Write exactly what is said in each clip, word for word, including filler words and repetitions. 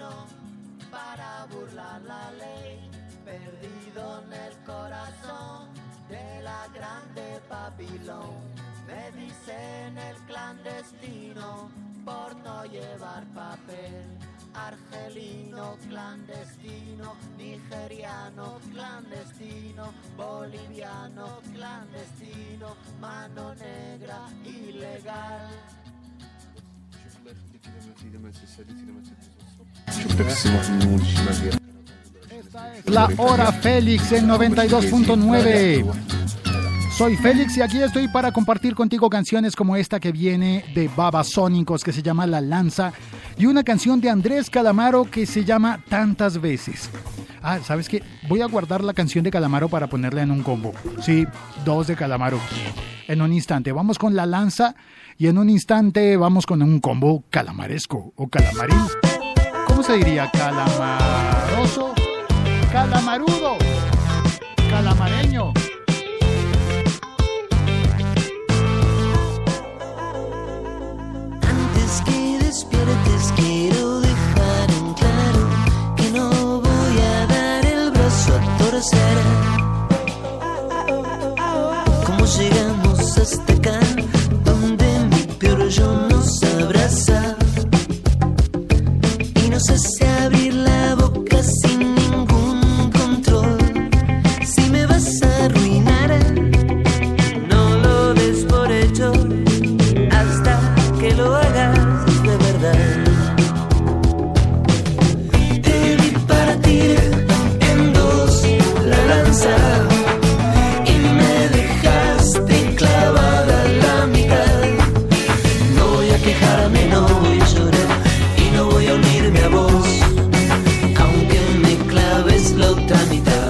destino para burlar la ley, perdido en el corazón de la grande Babilón. Me dicen el clandestino por no llevar papel. Argelino clandestino, nigeriano clandestino, boliviano clandestino, mano negra ilegal. La Hora Félix en noventa y dos punto nueve. Soy Félix y aquí estoy para compartir contigo canciones como esta que viene de Babasónicos, que se llama La Lanza, y una canción de Andrés Calamaro que se llama Tantas Veces. Ah, ¿sabes qué? Voy a guardar la canción de Calamaro para ponerla en un combo. Sí, dos de Calamaro. En un instante vamos con La Lanza y en un instante vamos con un combo calamaresco o calamarín. ¿Cómo se diría? Calamaroso, calamarudo, calamareño. Antes que despiertes quiero dejar en claro que no voy a dar el brazo a torcer. ¿Cómo llegamos hasta acá, donde mi peor yo nos abraza y nos hace abrir la boca sin ningún control? Si me vas a arruinar, no lo des por hecho hasta que lo hagas de verdad. Te vi partir en dos la lanza y me dejaste clavada a la mitad. No voy a quejarme, no voy a llorar y no voy a unirme a vos, aunque me claves la otra mitad.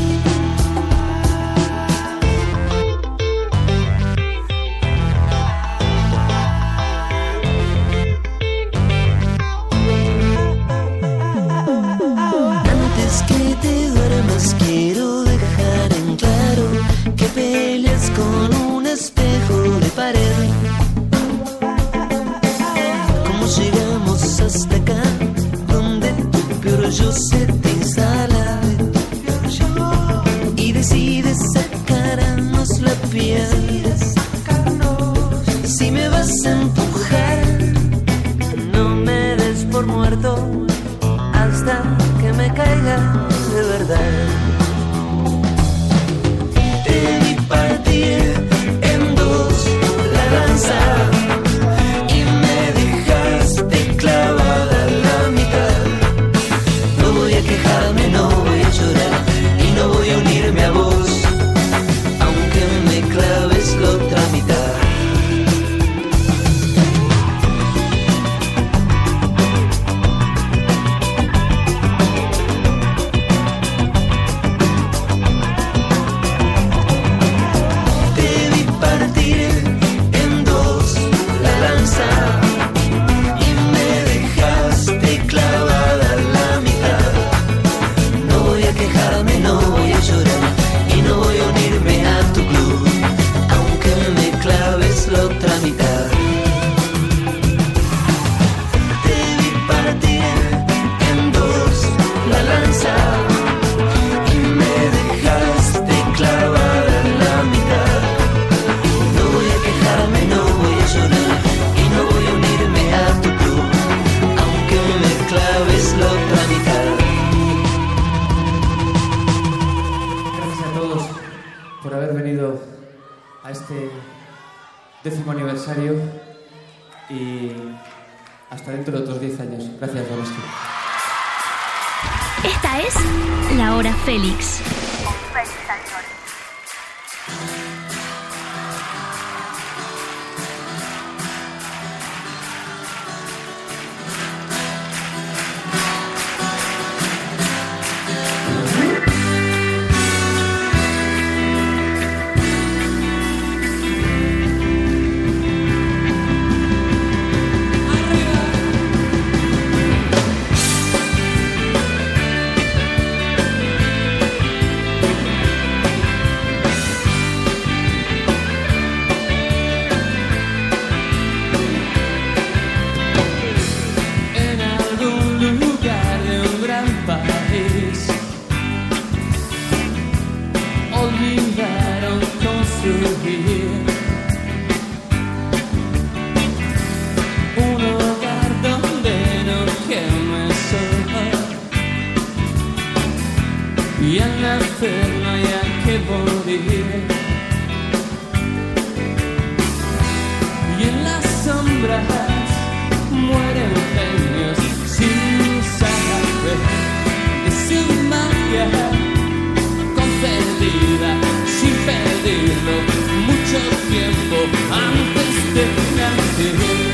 Antes que te duermas quiero dejar en claro que peleas con un espejo de pared. ¿Cómo llegamos hasta acá, donde tu peor yo se te instala y decides sacarnos la piel? Si me vas a empujar, no me des por muerto hasta que me caiga de verdad. Te vi partir en dos la lanza y me dejaste clavada a la mitad. No voy a quejarme, no voy a llorar y no voy a unirme a vos, aunque me claves la otra mitad. Te vi partir en dos la lanza y me dejaste clavada a la mitad. No voy a quejarme, no voy a llorar y no voy a unirme a tu club, aunque me claves la otra mitad. Te vi partir en dos la lanza y me dejaste clavada a la mitad. No voy a quejarme, no voy a llorar y no voy a unirme a tu club, aunque me claves la otra mitad. Gracias a todos por haber venido a este décimo aniversario y hasta dentro de otros diez años. Gracias, Roberto. Esta es La Hora Félix. y al nacer no haya que morir. Y en las sombras mueren genios sin saber de su magia concedida sin pedirlo mucho tiempo antes de nacer.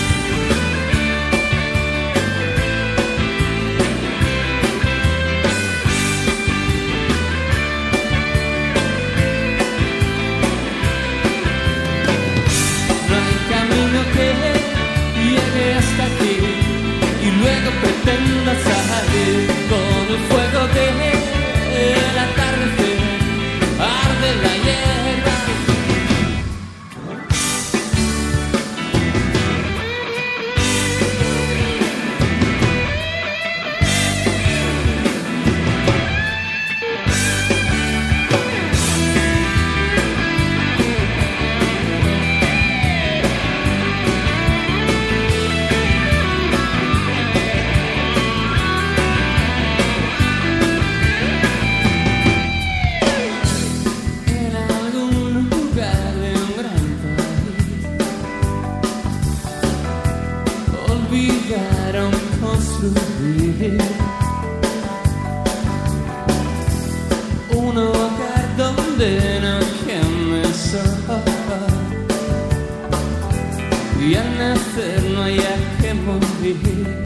Hasta aquí y luego pretenda salir con el fuego del atardecer, arde la hierba. Un hogar donde no queme el sol y al nacer no haya que morir.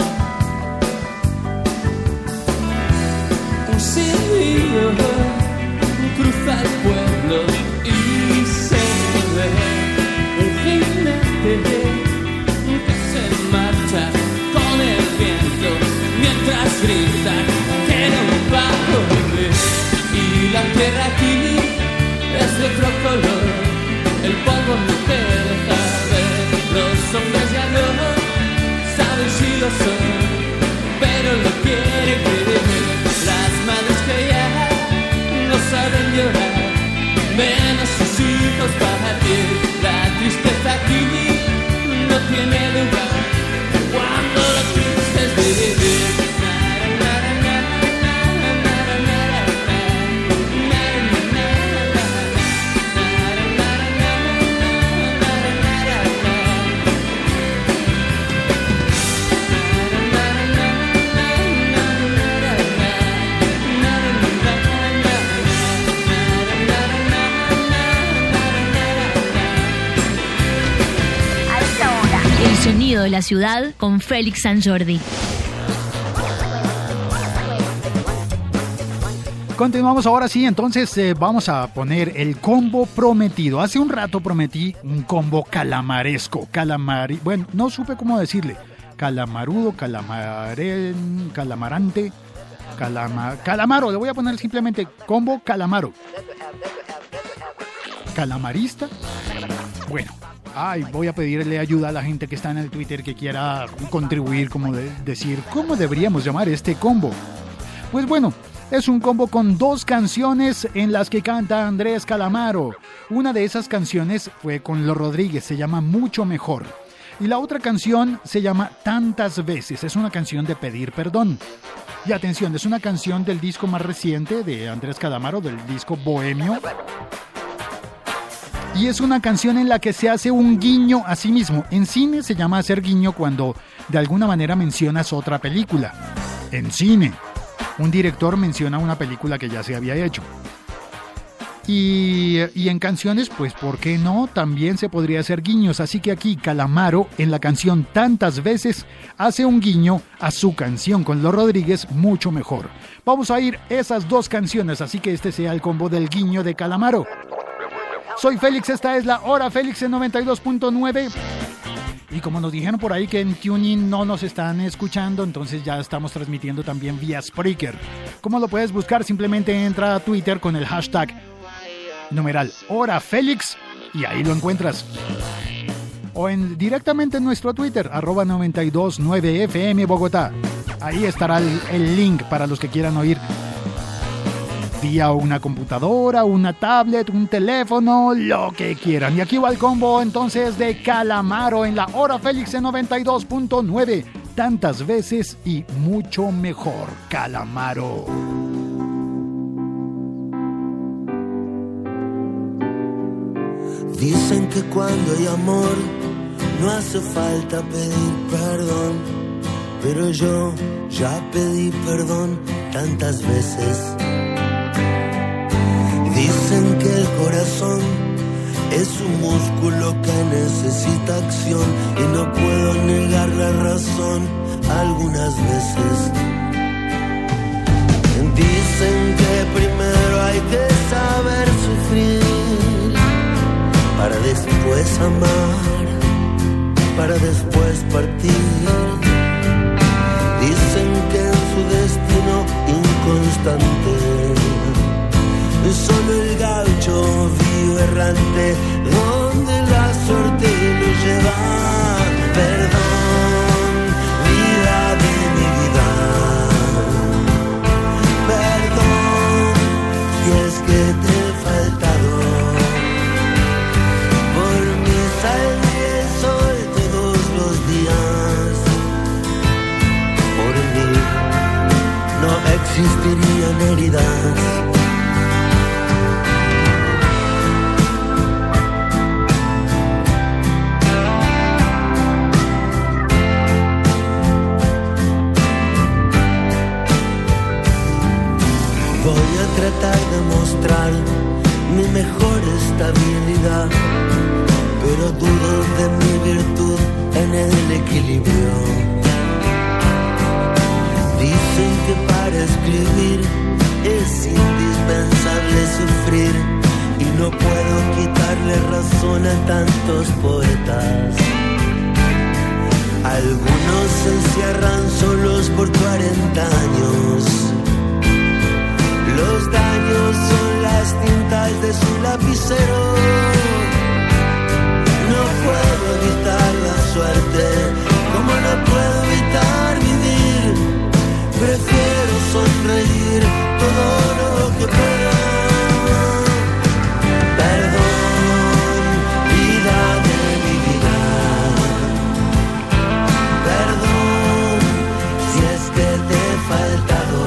Un silbido cruza el pueblo y se ve un jinete que se marcha con el viento mientras grita que no va a volver. Y la tierra aquí es de otro color, el polvo no te deja ver. Los hombres ya no saben si lo son, pero lo quieren creer. Las madres que ya no saben llorar, ven a sus hijos partir. La tristeza aquí no tiene lugar cuando lo triste es vivir. Sonido de la ciudad con Félix San Jordi. Continuamos ahora sí, entonces eh, vamos a poner el combo prometido. Hace un rato prometí un combo calamaresco, calamari, bueno, no supe cómo decirle, calamarudo, calamaren, calamarante, calama, calamaro, le voy a poner simplemente combo calamaro. Calamarista, bueno. Ay, voy a pedirle ayuda a la gente que está en el Twitter que quiera contribuir, como de decir, ¿cómo deberíamos llamar este combo? Pues bueno, es un combo con dos canciones en las que canta Andrés Calamaro. Una de esas canciones fue con Los Rodríguez, se llama Mucho Mejor. Y la otra canción se llama Tantas Veces, es una canción de pedir perdón. Y atención, es una canción del disco más reciente de Andrés Calamaro, del disco Bohemio. Y es una canción en la que se hace un guiño a sí mismo. En cine se llama hacer guiño cuando de alguna manera mencionas otra película. En cine, un director menciona una película que ya se había hecho. Y, y en canciones, pues, ¿por qué no? También se podría hacer guiños. Así que aquí Calamaro, en la canción Tantas Veces, hace un guiño a su canción con Los Rodríguez, Mucho Mejor. Vamos a ir esas dos canciones, así que este sea el combo del guiño de Calamaro. Soy Félix, esta es la Hora Félix en noventa y dos punto nueve. Y como nos dijeron por ahí que en TuneIn no nos están escuchando, entonces ya estamos transmitiendo también vía Spreaker. ¿Cómo lo puedes buscar? Simplemente entra a Twitter con el hashtag numeral Hora Félix y ahí lo encuentras. O en, directamente en nuestro Twitter, arroba noventa y dos punto nueve F M Bogotá. Ahí estará el, el link para los que quieran oír vía una computadora, una tablet, un teléfono, lo que quieran. Y aquí va el combo entonces de Calamaro en la Hora Félix en noventa y dos punto nueve. Tantas veces y mucho mejor, Calamaro. Dicen que cuando hay amor no hace falta pedir perdón, pero yo ya pedí perdón tantas veces. Dicen que el corazón es un músculo que necesita acción y no puedo negar la razón algunas veces. Dicen que primero hay que saber sufrir para después amar, para después partir. Dicen que en su destino inconstante solo el gaucho vive errante, donde la suerte lo lleva. Perdón, vida de mi vida. Perdón, si es que te he faltado. Por mi saldré el sol todos los días. Por mí no existirían heridas. Tratar de mostrar mi mejor estabilidad, pero dudo de mi virtud en el equilibrio. Dicen que para escribir es indispensable sufrir y no puedo quitarle razón a tantos poetas. Algunos se encierran solos por cuarenta años. Los daños son las tintas de su lapicero. No puedo evitar la suerte, como no puedo evitar vivir. Prefiero sonreír todo lo que pueda. Perdón, vida de mi vida. Perdón, si es que te he faltado.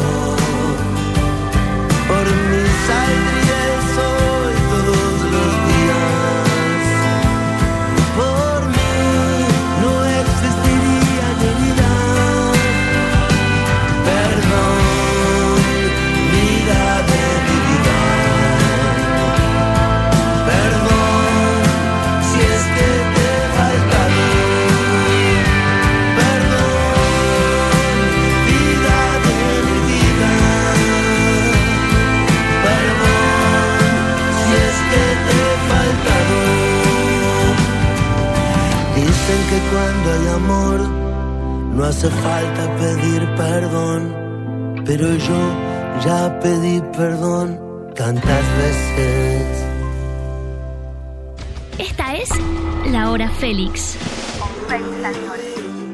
Por mí saldría el sol todos los días. Por mí no existirían heridas. Perdón, vida de mi vida. Perdón, si es que te he faltado. Perdón, vida de mi vida. Dicen que cuando hay amor no hace falta pedir perdón, pero yo ya pedí perdón tantas veces. Esta es La Hora Félix. Con Félix Sanchordi.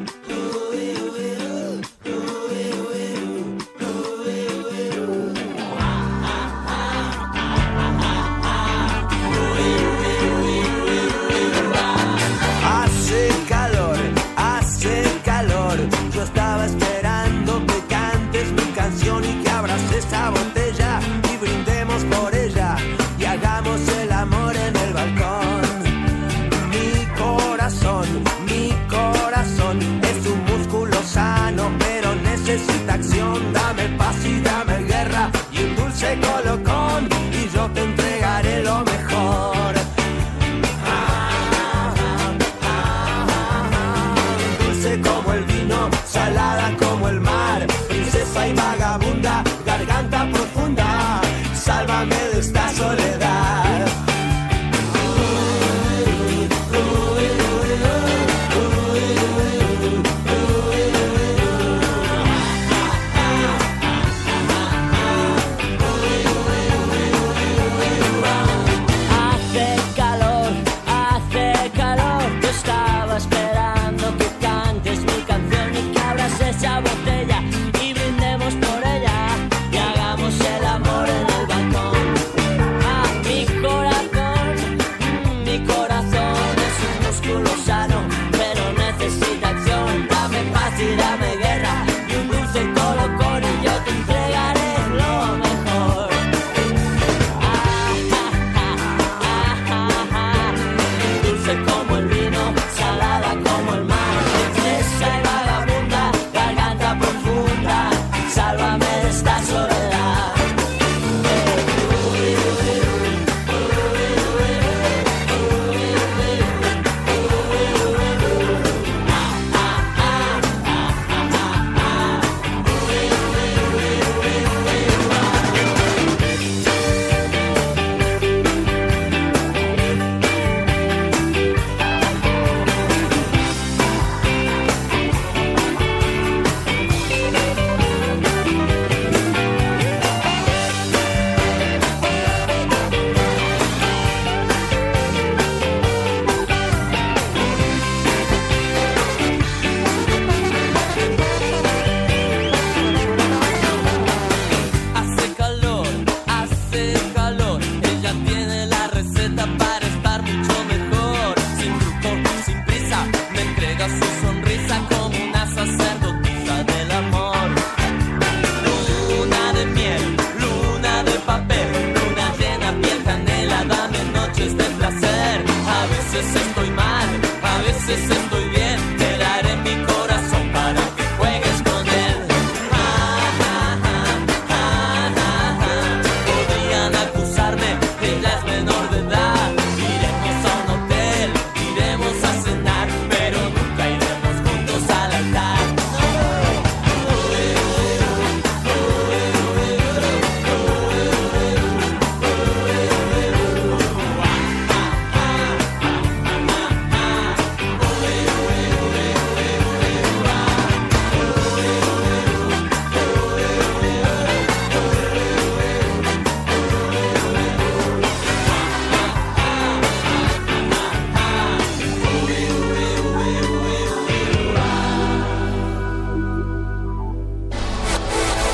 Esta botella y brindemos por ella y hagamos el amor en el balcón. Mi corazón, mi corazón es un músculo sano, pero necesita acción. Dame paz y dame guerra y un dulce colocón y yo te entregaré lo mejor. Ah, ah, ah, ah, dulce como el vino, salada como el mar, princesa y vagabunda, garganta profunda, sálvame de esta soledad. Hace calor, hace calor, yo estaba esperando que cantes mi canción y que abras esa botella y brindemos por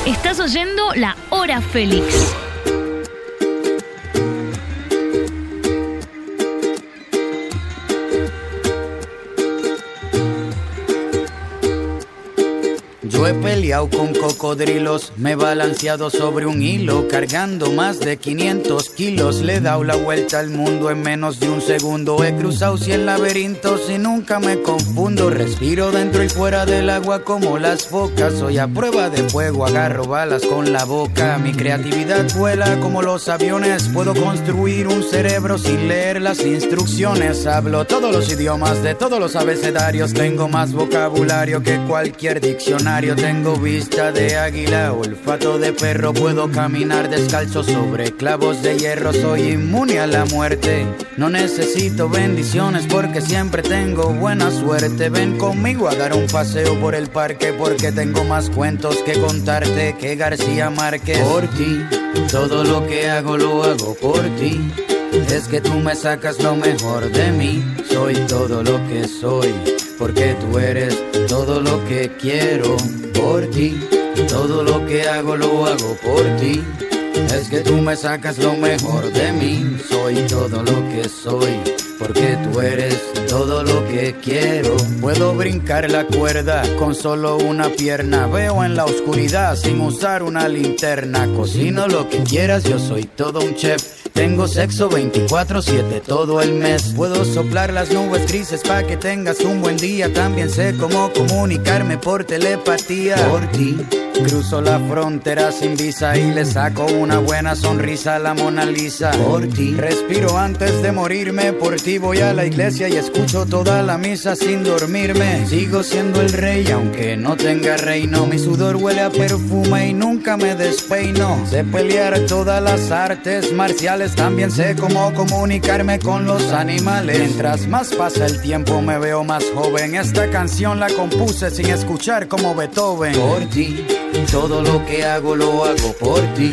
Estás oyendo La Hora Félix. Yo he peleado con cocodrilos, me he balanceado sobre un hilo, cargando más de quinientos kilos. Le he dado la vuelta al mundo en menos de un segundo. He cruzado cien laberintos y nunca me confundo. Respiro dentro y fuera del agua como las focas. Soy a prueba de fuego, agarro balas con la boca. Mi creatividad vuela como los aviones. Puedo construir un cerebro sin leer las instrucciones. Hablo todos los idiomas de todos los abecedarios. Tengo más vocabulario que cualquier diccionario. Tengo vista de águila, olfato de perro. Puedo caminar descalzo sobre clavos de hierro. Soy inmune a la muerte. No necesito bendiciones porque siempre tengo buena suerte. Ven conmigo a dar un paseo por el parque porque tengo más cuentos que contarte que García Márquez. Por ti, todo lo que hago lo hago por ti. Es que tú me sacas lo mejor de mí. Soy todo lo que soy porque tú eres todo lo que quiero. Por ti, todo lo que hago lo hago por ti. Es que tú me sacas lo mejor de mí. Soy todo lo que soy porque tú eres todo lo que quiero. Puedo brincar la cuerda con solo una pierna. Veo en la oscuridad sin usar una linterna. Cocino lo que quieras, yo soy todo un chef. Tengo sexo veinticuatro siete todo el mes. Puedo soplar las nubes grises pa' que tengas un buen día. También sé cómo comunicarme por telepatía. Por ti cruzo la frontera sin visa y le saco una buena sonrisa a la Mona Lisa. Por ti respiro antes de morirme. Por ti voy a la iglesia y escucho toda la misa sin dormirme. Sigo siendo el rey aunque no tenga reino. Mi sudor huele a perfume y nunca me despeino. Sé pelear todas las artes marciales. También sé cómo comunicarme con los animales. Mientras más pasa el tiempo me veo más joven. Esta canción la compuse sin escuchar como Beethoven. Por ti, todo lo que hago lo hago por ti.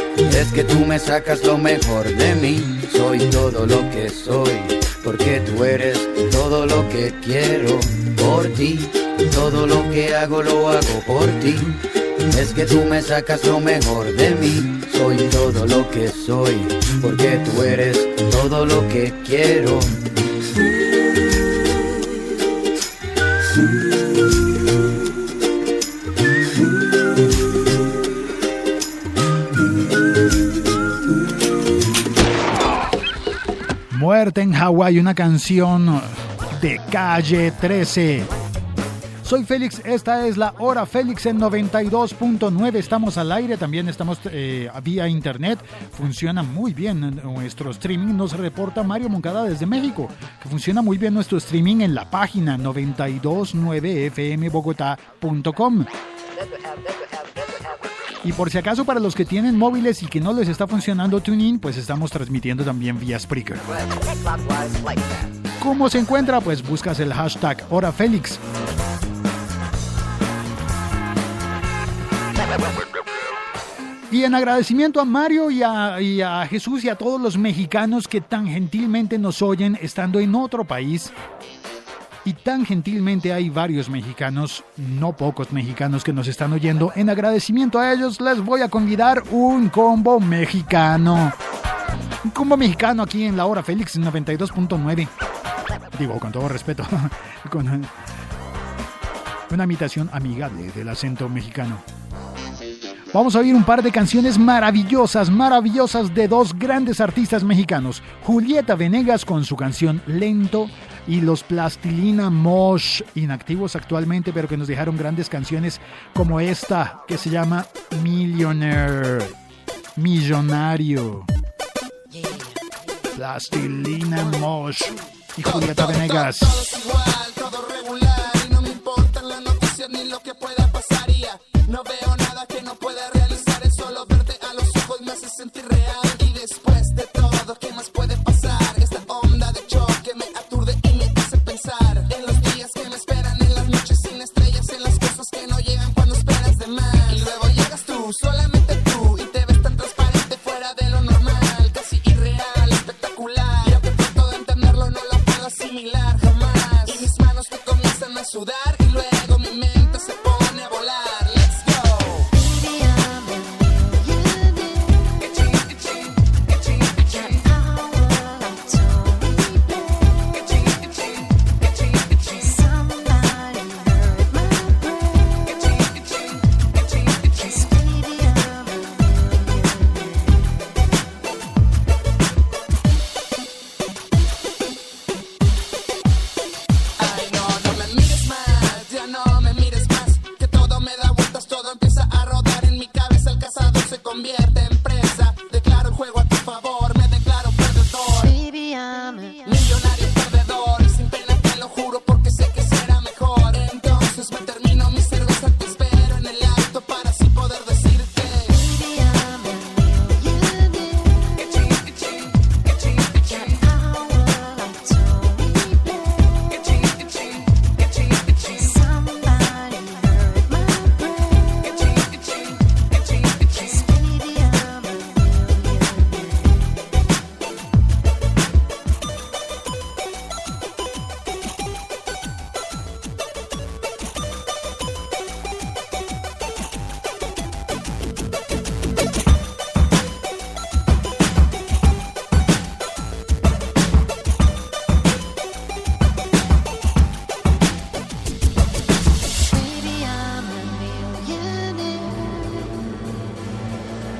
Es que tú me sacas lo mejor de mí. Soy todo lo que soy porque tú eres todo lo que quiero. Por ti, todo lo que hago lo hago por ti. Es que tú me sacas lo mejor de mí. Soy todo lo que soy porque tú eres todo lo que quiero. Muerte en Hawái, una canción de Calle trece. Soy Félix, esta es la Hora Félix en noventa y dos punto nueve. Estamos al aire, también estamos eh, vía internet. Funciona muy bien nuestro streaming. Nos reporta Mario Moncada desde México, que funciona muy bien nuestro streaming en la página noventa y dos punto nueve f m bogotá punto com. Y por si acaso, para los que tienen móviles y que no les está funcionando TuneIn, pues estamos transmitiendo también vía Spreaker. ¿Cómo se encuentra? Pues buscas el hashtag Hora Félix. Y en agradecimiento a Mario y a, y a Jesús y a todos los mexicanos que tan gentilmente nos oyen estando en otro país. Y tan gentilmente hay varios mexicanos, no pocos mexicanos que nos están oyendo. En agradecimiento a ellos les voy a convidar un combo mexicano. Un combo mexicano aquí en la Hora Félix noventa y dos punto nueve. Digo, con todo respeto, con una imitación amigable del acento mexicano. Vamos a oír un par de canciones maravillosas, maravillosas de dos grandes artistas mexicanos. Julieta Venegas con su canción Lento y los Plastilina Mosh, inactivos actualmente, pero que nos dejaron grandes canciones como esta, que se llama Millionaire, Millonario. Plastilina Mosh y Julieta Venegas. Todo igual, todo regular, y no me importan las noticias ni lo que pueda pasar. No veo nada que no pueda realizar. El solo verte a los ojos me hace sentir real. Y después de todo, ¿qué más puede pasar? Esta onda de choque me aturde y me hace pensar en los días que me esperan, en las noches sin estrellas, en las cosas que no llegan cuando esperas de más. Y luego llegas tú, solamente tú, y te ves tan transparente fuera de lo normal, casi irreal, espectacular. Yo que trato de entenderlo no lo puedo asimilar jamás. Y mis manos que comienzan a sudar y luego mi mente se pone a volar. Let's go.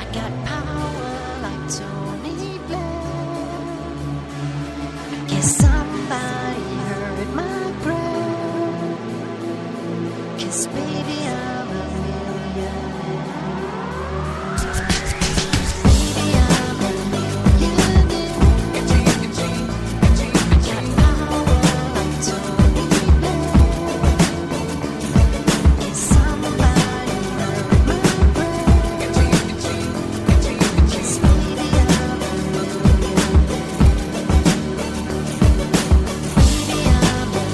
got power like Tony Blair. I guess somebody heard my prayer. 'Cause baby I'm a millionaire. Baby I'm a millionaire. Got power like Tony Blair. Guess somebody heard my prayer. 'Cause baby I'm a millionaire. Baby I'm a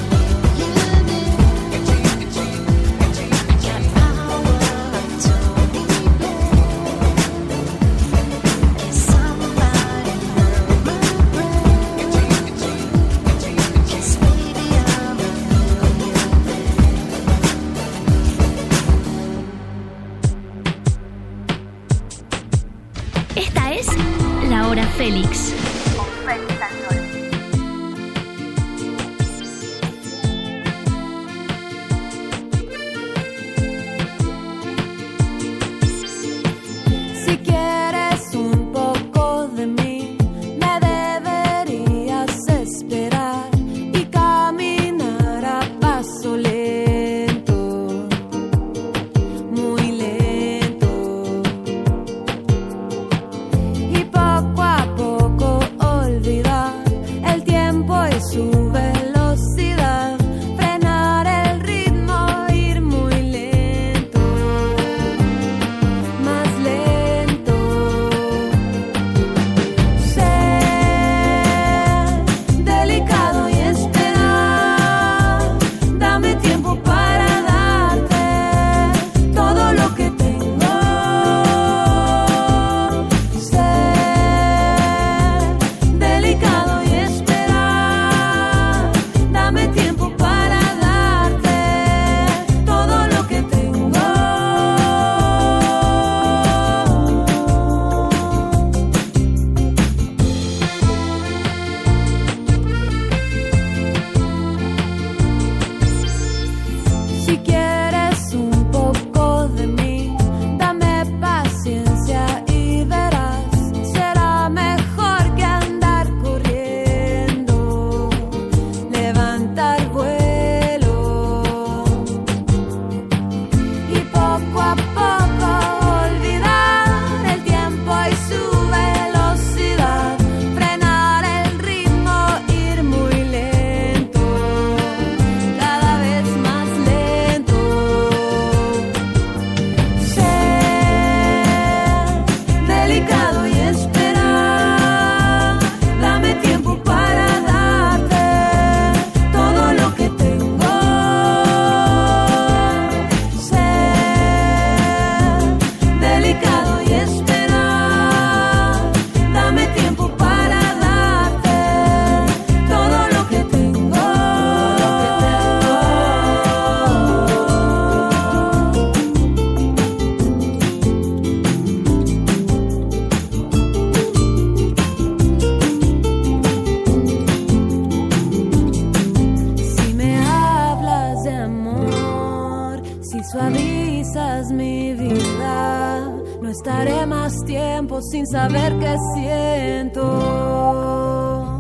Esta es La Hora Félix. Si quieres un poco de mí, me deberías esperar y caminar a paso lento, muy lento. Y poco a poco olvidar el tiempo y su velocidad, frenar el ritmo, ir muy lento, más lento. Ser delicado y esperar, dame tiempo para darte todo lo que tengo. Ser delicado y esperar, dame tiempo para darte todo lo que tengo. Si quieres un poco de mí, dame paciencia y verás, será mejor que andar corriendo, levantar vuelo. Y poco a poco olvidar el tiempo y su velocidad, frenar el ritmo, ir muy lento, cada vez más lento. Ser delicado y esperar, dame tiempo para darte todo lo que tengo. Ser delicado y esperar, dame tiempo para darte todo lo que tengo. Si me hablas de amor, si suavizas mi vida, no estaré más tiempo sin saber qué siento.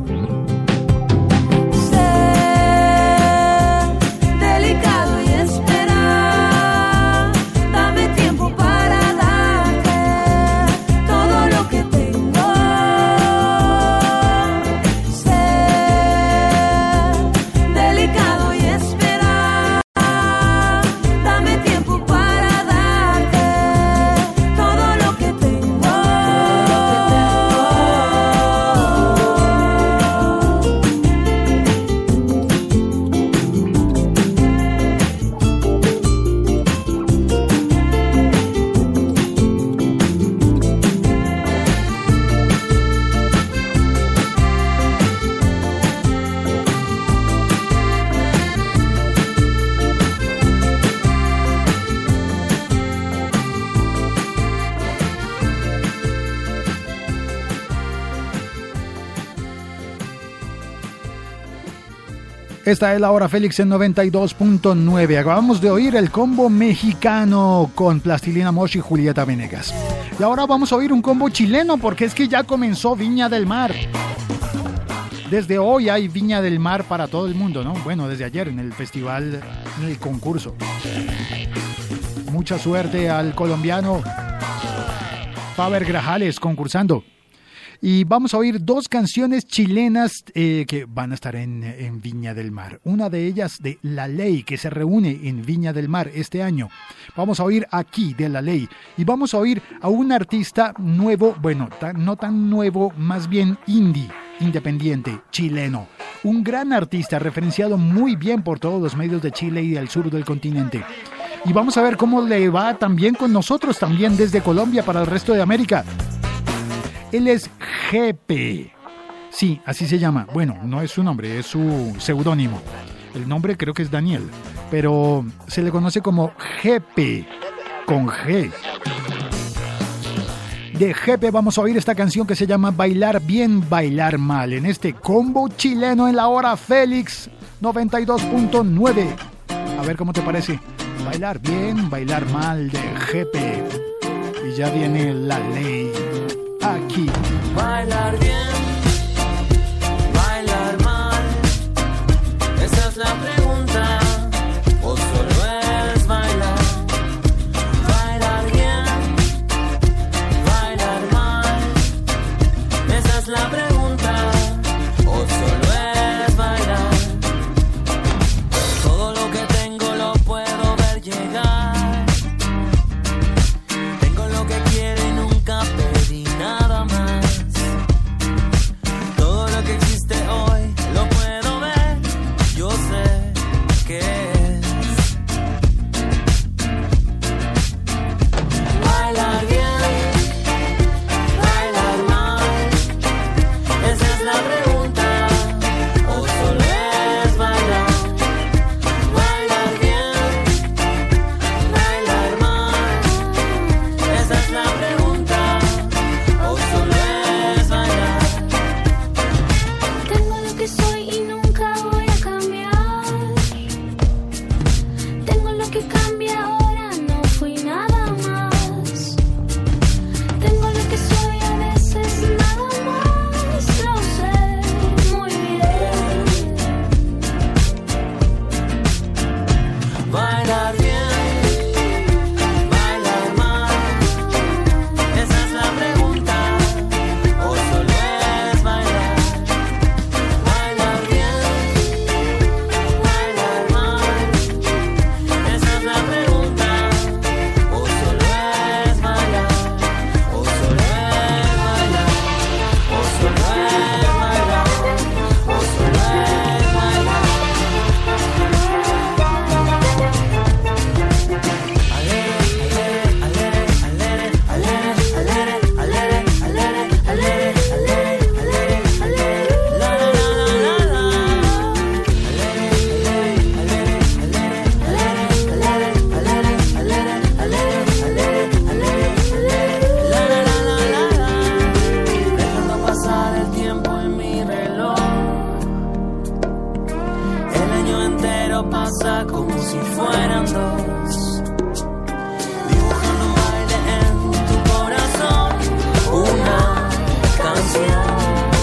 Ser delicado y esperar, dame tiempo para darte todo lo que tengo. Ser delicado y esperar, dame tiempo para darte todo lo que tengo. Esta es La Hora Félix en noventa y dos punto nueve. Acabamos de oír el combo mexicano con Plastilina Mosh y Julieta Venegas. Y ahora vamos a oír un combo chileno porque es que ya comenzó Viña del Mar. Desde hoy hay Viña del Mar para todo el mundo, ¿no? Bueno, desde ayer en el festival, en el concurso. Mucha suerte al colombiano Faber Grajales concursando. Y vamos a oír dos canciones chilenas eh, que van a estar en, en Viña del Mar. Una de ellas de La Ley, que se reúne en Viña del Mar este año. Vamos a oír aquí de La Ley. Y vamos a oír a un artista nuevo, bueno, tan, no tan nuevo, más bien indie, independiente, chileno. Un gran artista referenciado muy bien por todos los medios de Chile y del sur del continente. Y vamos a ver cómo le va también con nosotros, también desde Colombia para el resto de América. Él es G P. Sí, así se llama. Bueno, no es su nombre, es su seudónimo. El nombre creo que es Daniel, pero se le conoce como G P, con G. De G P vamos a oír esta canción que se llama Bailar Bien, Bailar Mal, en este combo chileno en la hora Félix noventa y dos punto nueve. A ver cómo te parece. Bailar bien, bailar mal de G P. Y ya viene La Ley. Aquí. Bailar bien, bailar mal, esa es la pregunta, o solo es bailar. Bailar bien, bailar mal, esa es la pregunta, o solo es bailar. Todo lo que tengo lo puedo ver llegar, tengo lo que quiero y nunca pedí nada más. Todo lo que existe hoy lo puedo ver, yo sé qué es. Bailar bien, bailar mal, esa es la pregunta, o solo es bailar. Bailar bien, bailar mal, esa es la pregunta, o solo es bailar. Tengo lo que soy y nunca voy a cambiar. Tengo lo que cambia ahora, no fui nada más. Tengo lo que soy a veces nada más, lo sé muy bien. Bailar bien, bailar mal, esa es la pregunta, o solo es bailar. Bailar bien, bailar mal, esa es la pregunta, o solo es bailar, o solo es bailar, o solo es bailar, o solo es bailar. Dejando pasar el tiempo en mi reloj, el año entero pasa como si fueran dos, dibujando un baile en tu corazón, una canción.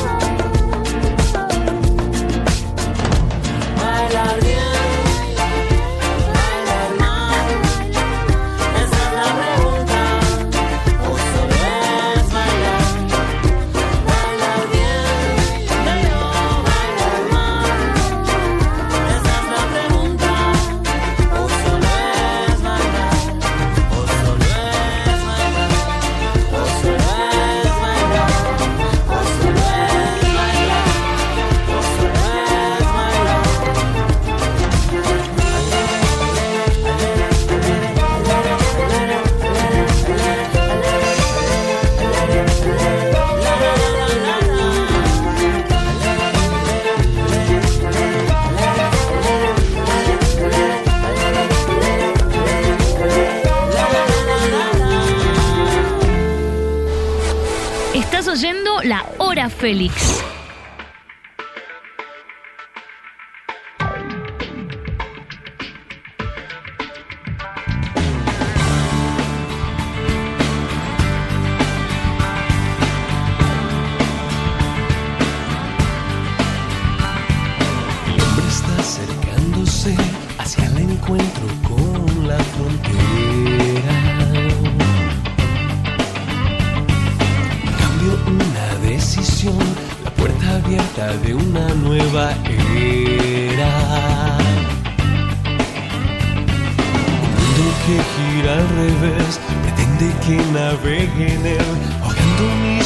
Bailar bien, bailar mal, esa es la pregunta, o solo es bailar. Bailar bien, bailar mal, esa es la pregunta, o solo es bailar, o solo es bailar, o solo es bailar, o solo es bailar, o solo es bailar. Estás oyendo La Hora Félix. puerta de una nueva era. Un mundo que gira al revés, pretende que navegue en él, ahogando mis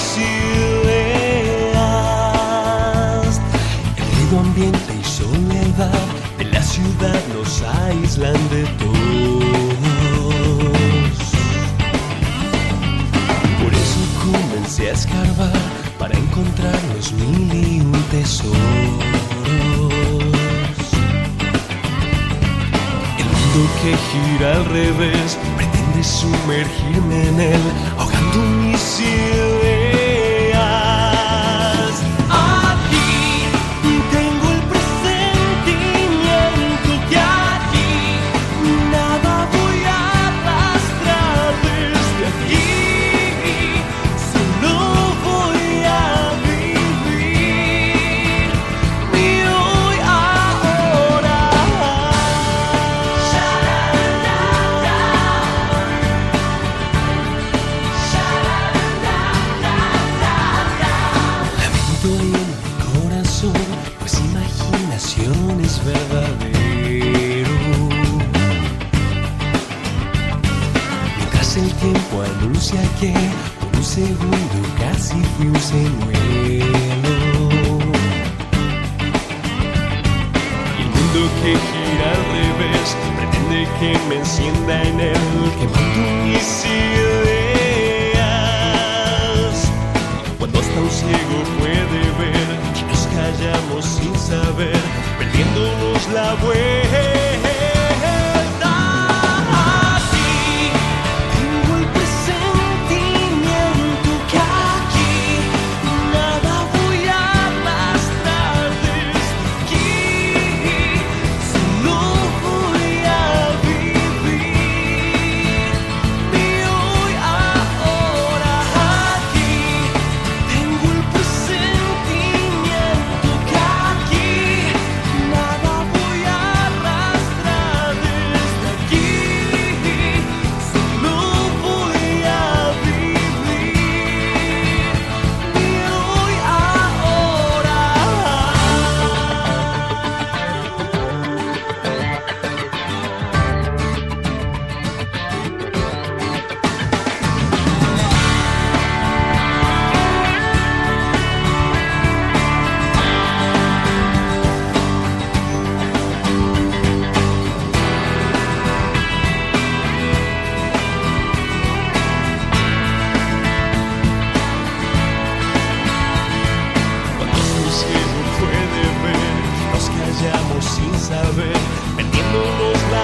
ideas. El ruido ambiente y soledad de la ciudad nos aíslan de todos. Por eso comencé a escarbar para encontrar los mil y un tesoros. El mundo que gira al revés pretende sumergirme en él, ahogando mis ideas. Aquí tengo el presentimiento que aquí nada voy a arrastrar desde aquí. Solo voy a vivir mi hoy ahora. Lamento en mi corazón, pues imaginación es verdadero. Mientras el tiempo anuncia que por un segundo casi fui un señuelo. Y el mundo que gira al revés pretende que me encienda en él, quemando mis ideas. Cuando hasta un ciego puede ver que nos callamos sin saber, perdiéndonos la vuelta. Aquí tengo el presentimiento que aquí nada voy a arrastrar desde aquí. Solo voy a vivir mi hoy ahora. Aquí tengo el presentimiento que aquí nada voy a arrastrar desde aquí. Solo voy a vivir mi hoy ahora. Cuando un ciego puede ver, nos callamos sin saber, perdiéndonos la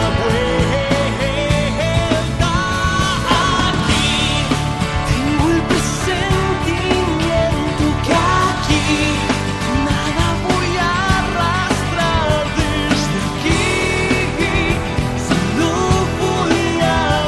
vuelta. Aquí tengo el presentimiento que aquí nada voy a arrastrar desde aquí. Solo voy a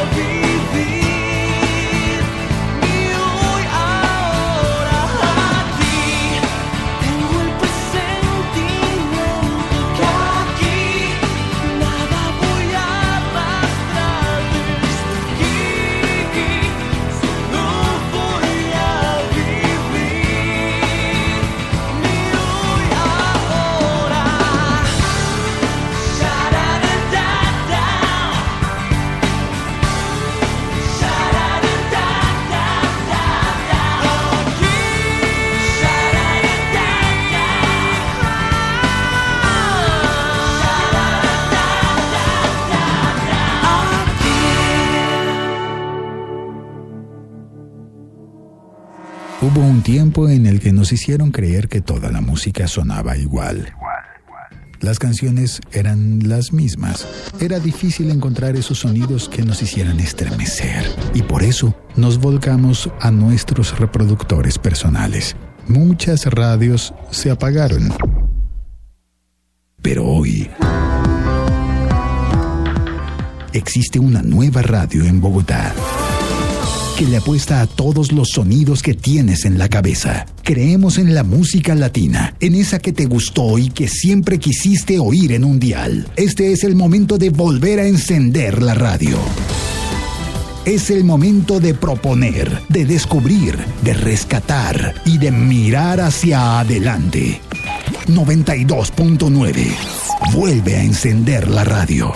vivir mi hoy ahora. Aquí tengo el presentimiento que aquí nada voy a arrastrar desde aquí. Solo voy a vivir mi hoy ahora. Sha-da-da-da-da. Hubo un tiempo en el que nos hicieron creer que toda la música sonaba igual. Las canciones eran las mismas. Era difícil encontrar esos sonidos que nos hicieran estremecer. Y por eso nos volcamos a nuestros reproductores personales. Muchas radios se apagaron. Pero hoy existe una nueva radio en Bogotá que le apuesta a todos los sonidos que tienes en la cabeza. Creemos en la música latina, en esa que te gustó y que siempre quisiste oír en un dial. Este es el momento de volver a encender la radio. Es el momento de proponer, de descubrir, de rescatar y de mirar hacia adelante. noventa y dos punto nueve. Vuelve a encender la radio.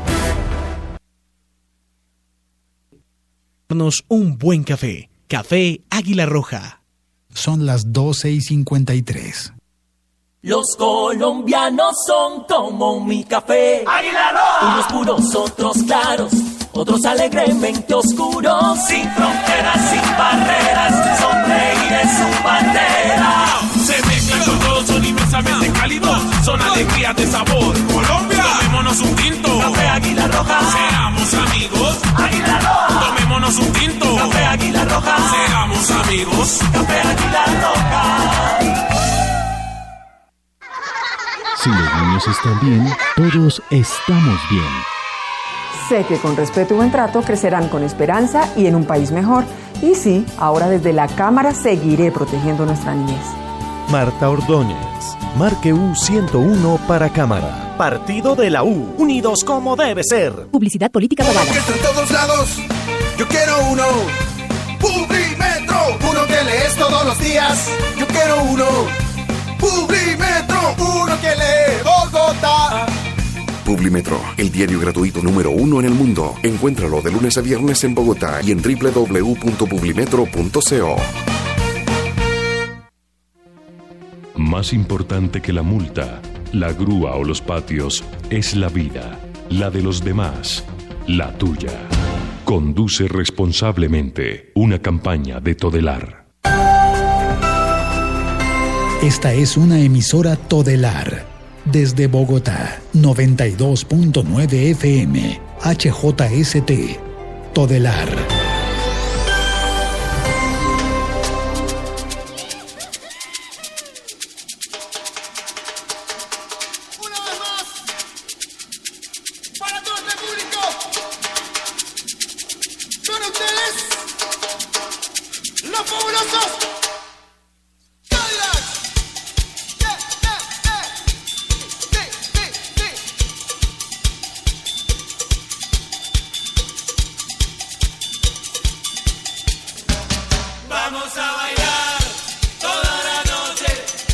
Un buen café. Café Águila Roja. Son las doce y cincuenta y tres. Los colombianos son como mi café. Águila Roja. Unos puros, otros claros, otros alegremente oscuros. Sin fronteras, sin barreras, sonreír es su bandera. Se mezclan con todos, son inmensamente cálidos, son alegrías de sabor. Colombia, tomémonos un tinto. Café Águila Roja. Seamos amigos. Águila Roja. Tomémonos un tinto. Café Águila Roja. Seamos amigos. Café Águila Roja. Si los niños están bien, todos estamos bien. Sé que con respeto y buen trato crecerán con esperanza y en un país mejor. Y sí, ahora desde la Cámara seguiré protegiendo nuestra niñez. Marta Ordóñez, marque U ciento uno para Cámara. Partido de la U, unidos como debe ser. Publicidad política pagada. Que está en todos lados, yo quiero uno. Publimetro, uno que lees todos los días. Yo quiero uno. Publimetro, uno que lee Bogotá. Publimetro, el diario gratuito número uno en el mundo. Encuéntralo de lunes a viernes en Bogotá y en doble u doble u doble u punto publimetro punto co. Más importante que la multa, la grúa o los patios es la vida, la de los demás, la tuya. Conduce responsablemente. Una campaña de Todelar. Esta es una emisora Todelar. Desde Bogotá, noventa y dos punto nueve F M, H J S T, Todelar. Una vez más, para todo este público, con ustedes, los fabulosos. Vamos a bailar toda la noche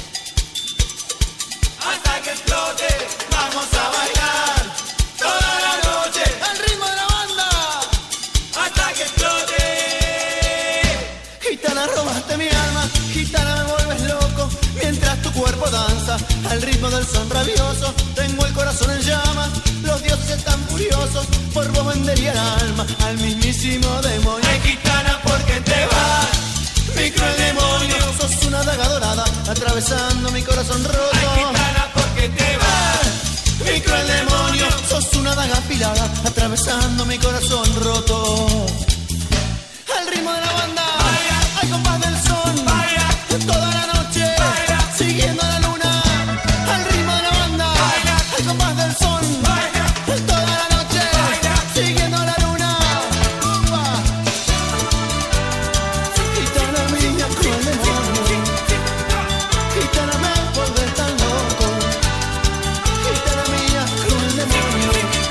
hasta que explote. Vamos a bailar toda la noche al ritmo de la banda hasta que explote. Gitana, robaste mi alma, gitana, me vuelves loco mientras tu cuerpo danza al ritmo del son rabioso. Tengo el corazón en llamas, los dioses están furiosos, por vos vendería el alma al mismísimo demonio. Ay, gitana, ¿por qué te vas? Mi cruel demonio, sos una daga dorada atravesando mi corazón roto. Ay, gitana, ¿por qué te vas? Mi cruel demonio, sos una daga afilada atravesando mi corazón roto. Al ritmo de la banda, al compás del son, vaya, toda la noche, vaya, siguiendo la luna. Al ritmo de la banda, vaya, al compás del son, vaya, toda la noche, vaya, siguiendo la luna. Upa. Gitana mía, cruel demonio, gitana, me vuelves tan loco. Gitana mía, cruel demonio.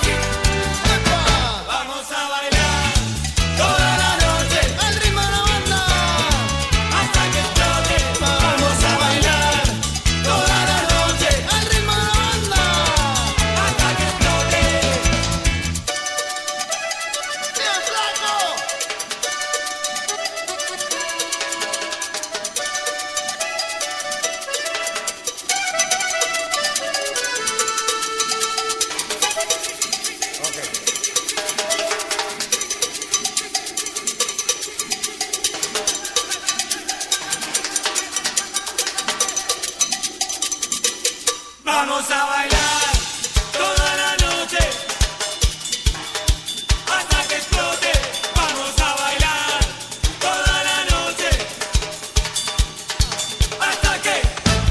Vamos a bailar toda la noche al ritmo de la banda hasta que explote. Vamos a bailar toda la noche al ritmo de la banda hasta que explote. ¡Bien, flaco! Vamos a bailar toda la noche hasta que explote. Vamos a bailar toda la noche hasta que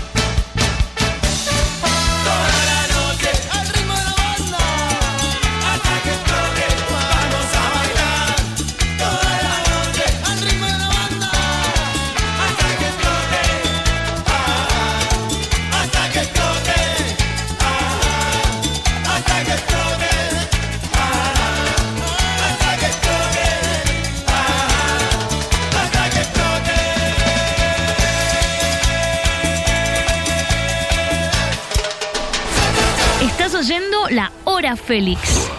toda la noche al ritmo de la banda hasta que explote. Vamos a bailar toda la noche al ritmo de la banda hasta que explote. Ah, hasta que explote. Ah, Hora Félix.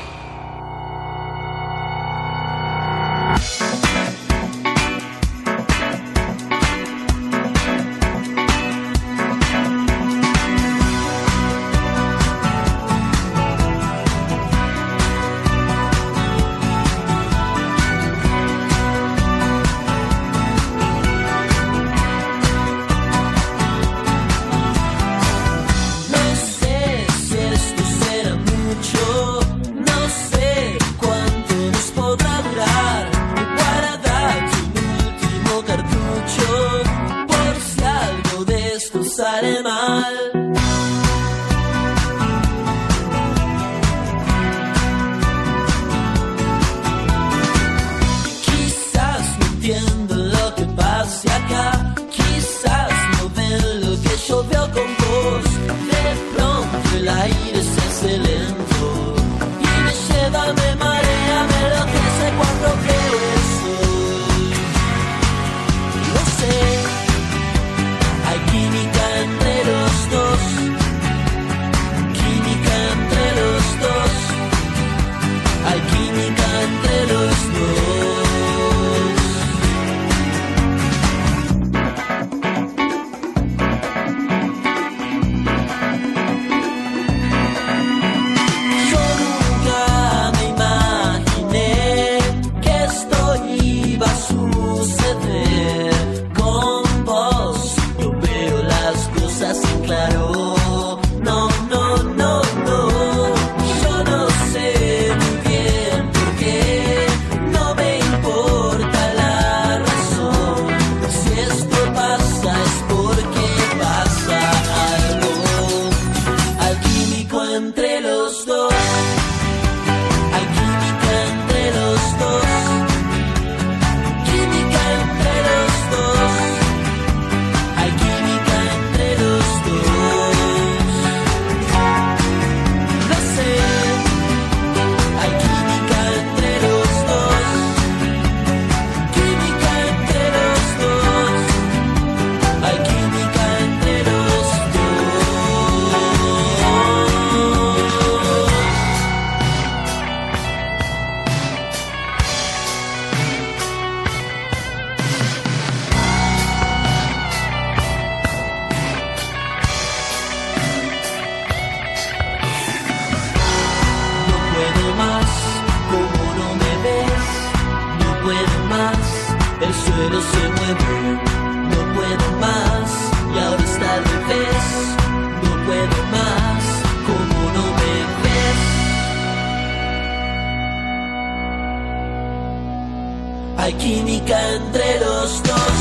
Hay química entre los dos,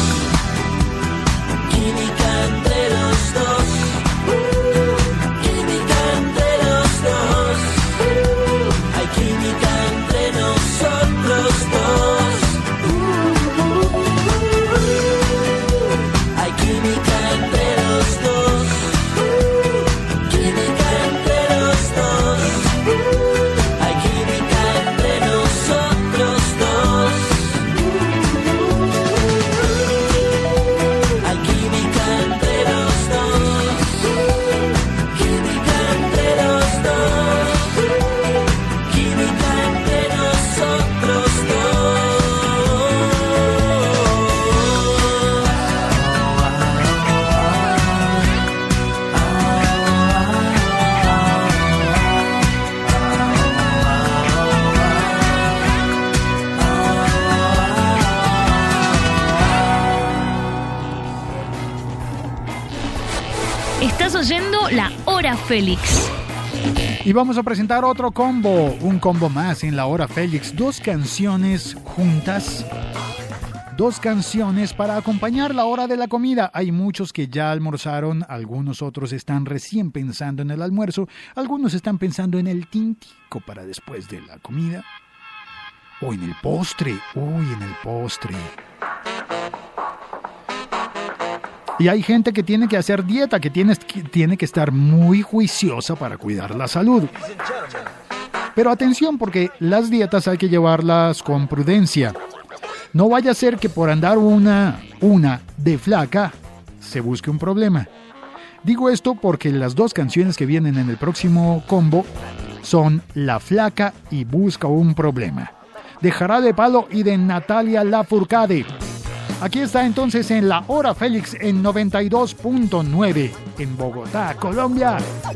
química entre los dos, química entre los dos, hay química entre nosotros dos, hay química entre los dos, química entre los dos, hay química entre nosotros dos. Estás oyendo La Hora Félix. Y vamos a presentar otro combo, un combo más en La Hora Félix. Dos canciones juntas, dos canciones para acompañar la hora de la comida. Hay muchos que ya almorzaron, algunos otros están recién pensando en el almuerzo, algunos están pensando en el tintico para después de la comida. O en el postre, uy, en el postre. Y hay gente que tiene que hacer dieta, que tiene, que tiene que estar muy juiciosa para cuidar la salud. Pero atención, porque las dietas hay que llevarlas con prudencia. No vaya a ser que por andar una, una de flaca se busque un problema. Digo esto porque las dos canciones que vienen en el próximo combo son La Flaca y Busca un Problema, de Jarabe de Palo y de Natalia Lafourcade. Aquí está entonces en La Hora Félix en noventa y dos punto nueve en Bogotá, Colombia.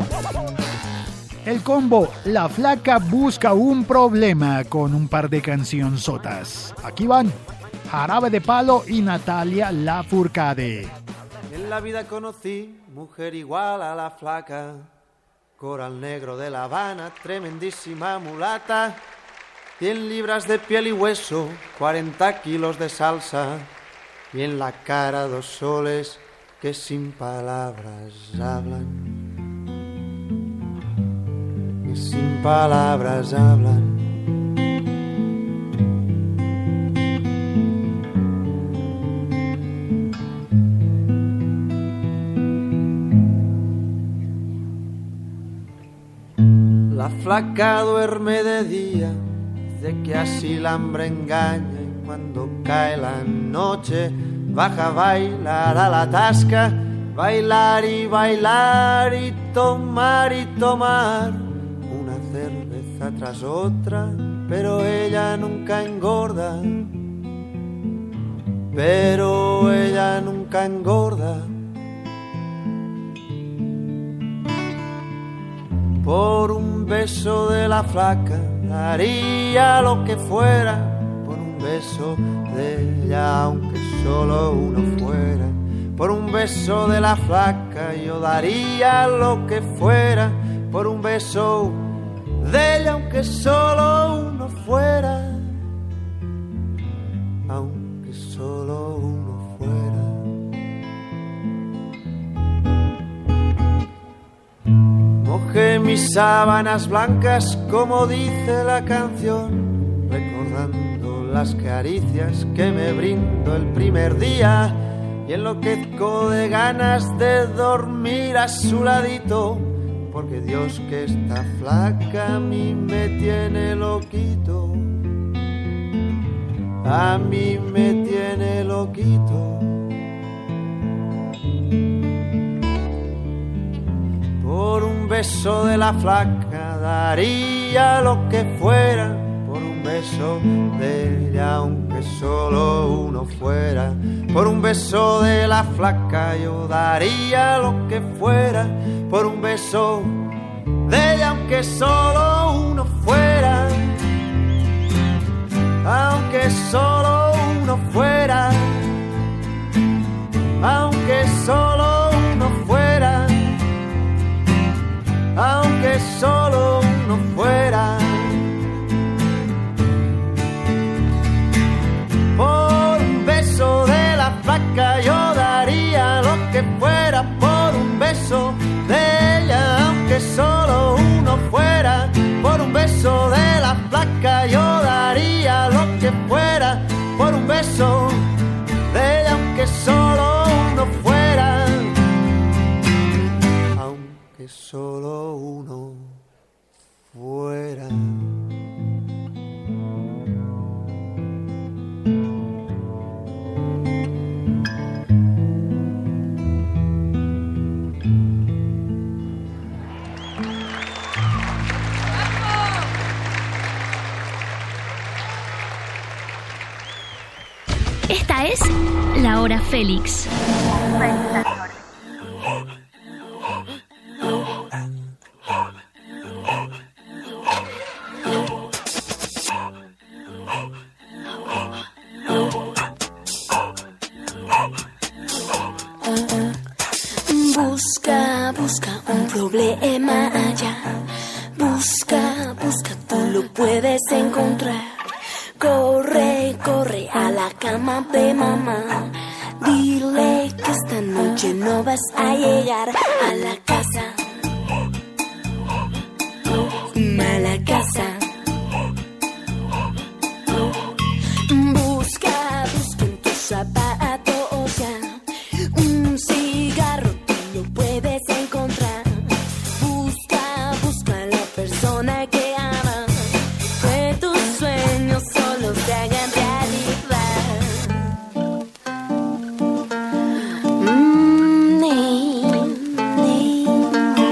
El combo La Flaca Busca un Problema con un par de cancionzotas. Aquí van Jarabe de Palo y Natalia Lafourcade. En la vida conocí mujer igual a la flaca, coral negro de La Habana, tremendísima mulata, cien libras de piel y hueso, cuarenta kilos de salsa, y en la cara dos soles que sin palabras hablan, que sin palabras hablan. La flaca duerme de día, de que así la hambre engaña, y cuando cae la noche baja a bailar a la tasca, bailar y bailar y tomar y tomar una cerveza tras otra, pero ella nunca engorda, pero ella nunca engorda. Por un beso de la flaca daría lo que fuera, por un beso de ella aunque solo uno fuera, por un beso de la flaca yo daría lo que fuera, por un beso de ella aunque solo uno fuera, aunque solo uno fuera. Mojé mis sábanas blancas como dice la canción, recordando las caricias que me brindó el primer día, y enloquezco de ganas de dormir a su ladito, porque Dios que esta flaca a mí me tiene loquito, a mí me tiene loquito. Por un beso de la flaca daría lo que fuera, por un beso de ella aunque solo uno fuera, por un beso de la flaca yo daría lo que fuera, por un beso de ella aunque solo uno fuera, aunque solo uno fuera, aunque solo uno fuera, aunque solo uno fuera. Por un beso de la flaca yo daría lo que fuera, por un beso de ella aunque solo uno fuera, por un beso de la flaca yo daría lo que fuera, por un beso de ella aunque solo uno fuera, aunque solo uno fuera. Esta es La Hora Félix. Busca, busca un problema allá. Busca, busca, tú lo puedes encontrar. Corre, corre a la cama de mamá. Dile que esta noche no vas a llegar a la casa. A la casa. Busca, busca en tus zapatos ya. Un cigarro tú lo puedes encontrar. Busca, busca a la persona que ama. Que tus sueños solo se hagan realidad. Mm, nee, nee.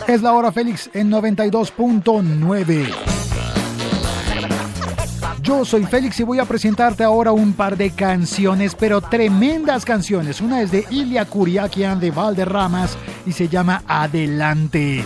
Es la hora Félix en noventa y dos punto nueve. Yo soy Félix y voy a presentarte ahora un par de canciones, pero tremendas canciones. Una es de Ilia Kuriakian de Valderramas y se llama Adelante.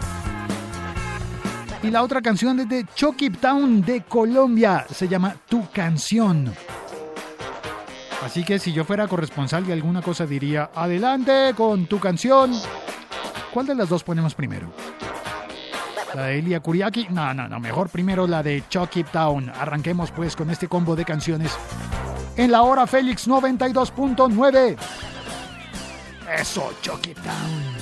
Y la otra canción es de Chucky Town de Colombia, se llama Tu Canción. Así que si yo fuera corresponsal de alguna cosa diría, adelante con tu canción. ¿Cuál de las dos ponemos primero? ¿La de Ilia Kuriaki? No, no, no, mejor primero la de Chucky Town. Arranquemos pues con este combo de canciones en la hora Félix noventa y dos punto nueve. Eso, Chucky Town.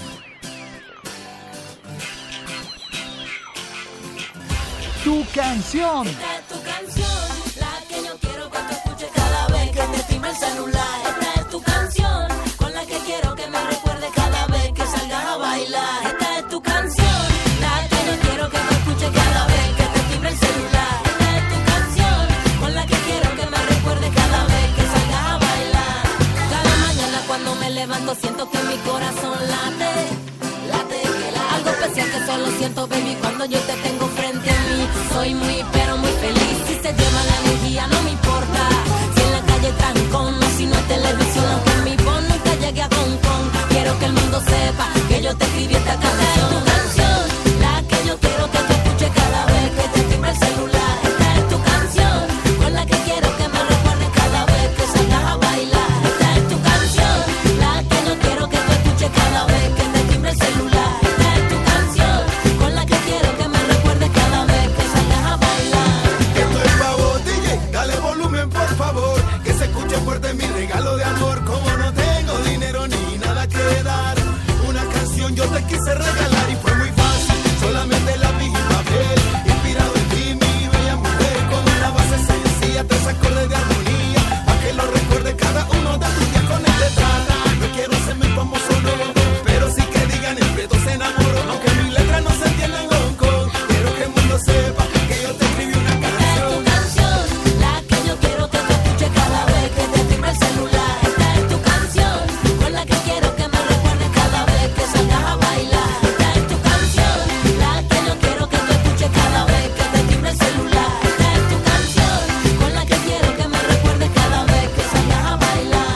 Tu canción. Esta es tu canción, la que yo quiero que tú escuches cada vez que te timbre el celular. Esta es tu canción, con la que quiero que me recuerde cada vez que salgas a bailar. Esta es tu canción, la que yo quiero que tú escuches cada vez que te timbre el celular. Esta es tu canción, con la que quiero que me recuerde cada vez que salgas a bailar. Cada mañana cuando me levanto siento que mi corazón late, late, que la algo especial que solo siento, baby, cuando yo te tengo frente a mí. Soy muy, pero muy feliz. Si se lleva la energía, no me importa. Si en la calle trancón, no, si no es televisión, aunque en mi voz nunca llegue a Hong Kong. Quiero que el mundo sepa que yo te escribí esta canción. Tu canción, la que yo quiero que tú escuches cada vez que te timbre el celular. Esta es tu canción, con la que quiero que me recuerdes cada vez que salgas a bailar. Esta es tu canción, la que yo quiero que tú escuches cada vez que te timbre el celular. Esta es tu canción, con la que quiero que me recuerdes cada vez que salgas a bailar. Esto es pa' vos, D J, dale volumen por favor, que se escuche fuerte mi regalo de amor. Como no tengo dinero ni nada que dar, una canción yo te quise regalar y fue muy fácil, solamente lápiz y papel, inspirado en ti, mi bella mujer, con una base sencilla, tres acordes de armonía, pa' que lo recuerde cada uno de tus días con este trata. No quiero ser muy famoso, no, pero sí que digan el Prieto se enamoró, aunque mis letras no se entiendan en Hong Kong. Quiero que el mundo sepa que yo te escribí una canción. Tu canción, la que yo quiero que tú escuches cada vez que te timbre el celular. Esta es tu canción, con la que quiero que me recuerdes cada vez que salgas a bailar. Esta es tu canción, la que yo quiero que tú escuches cada vez que te timbre el celular. Esta es tu canción, con la que quiero que me recuerdes cada vez que salgas a bailar.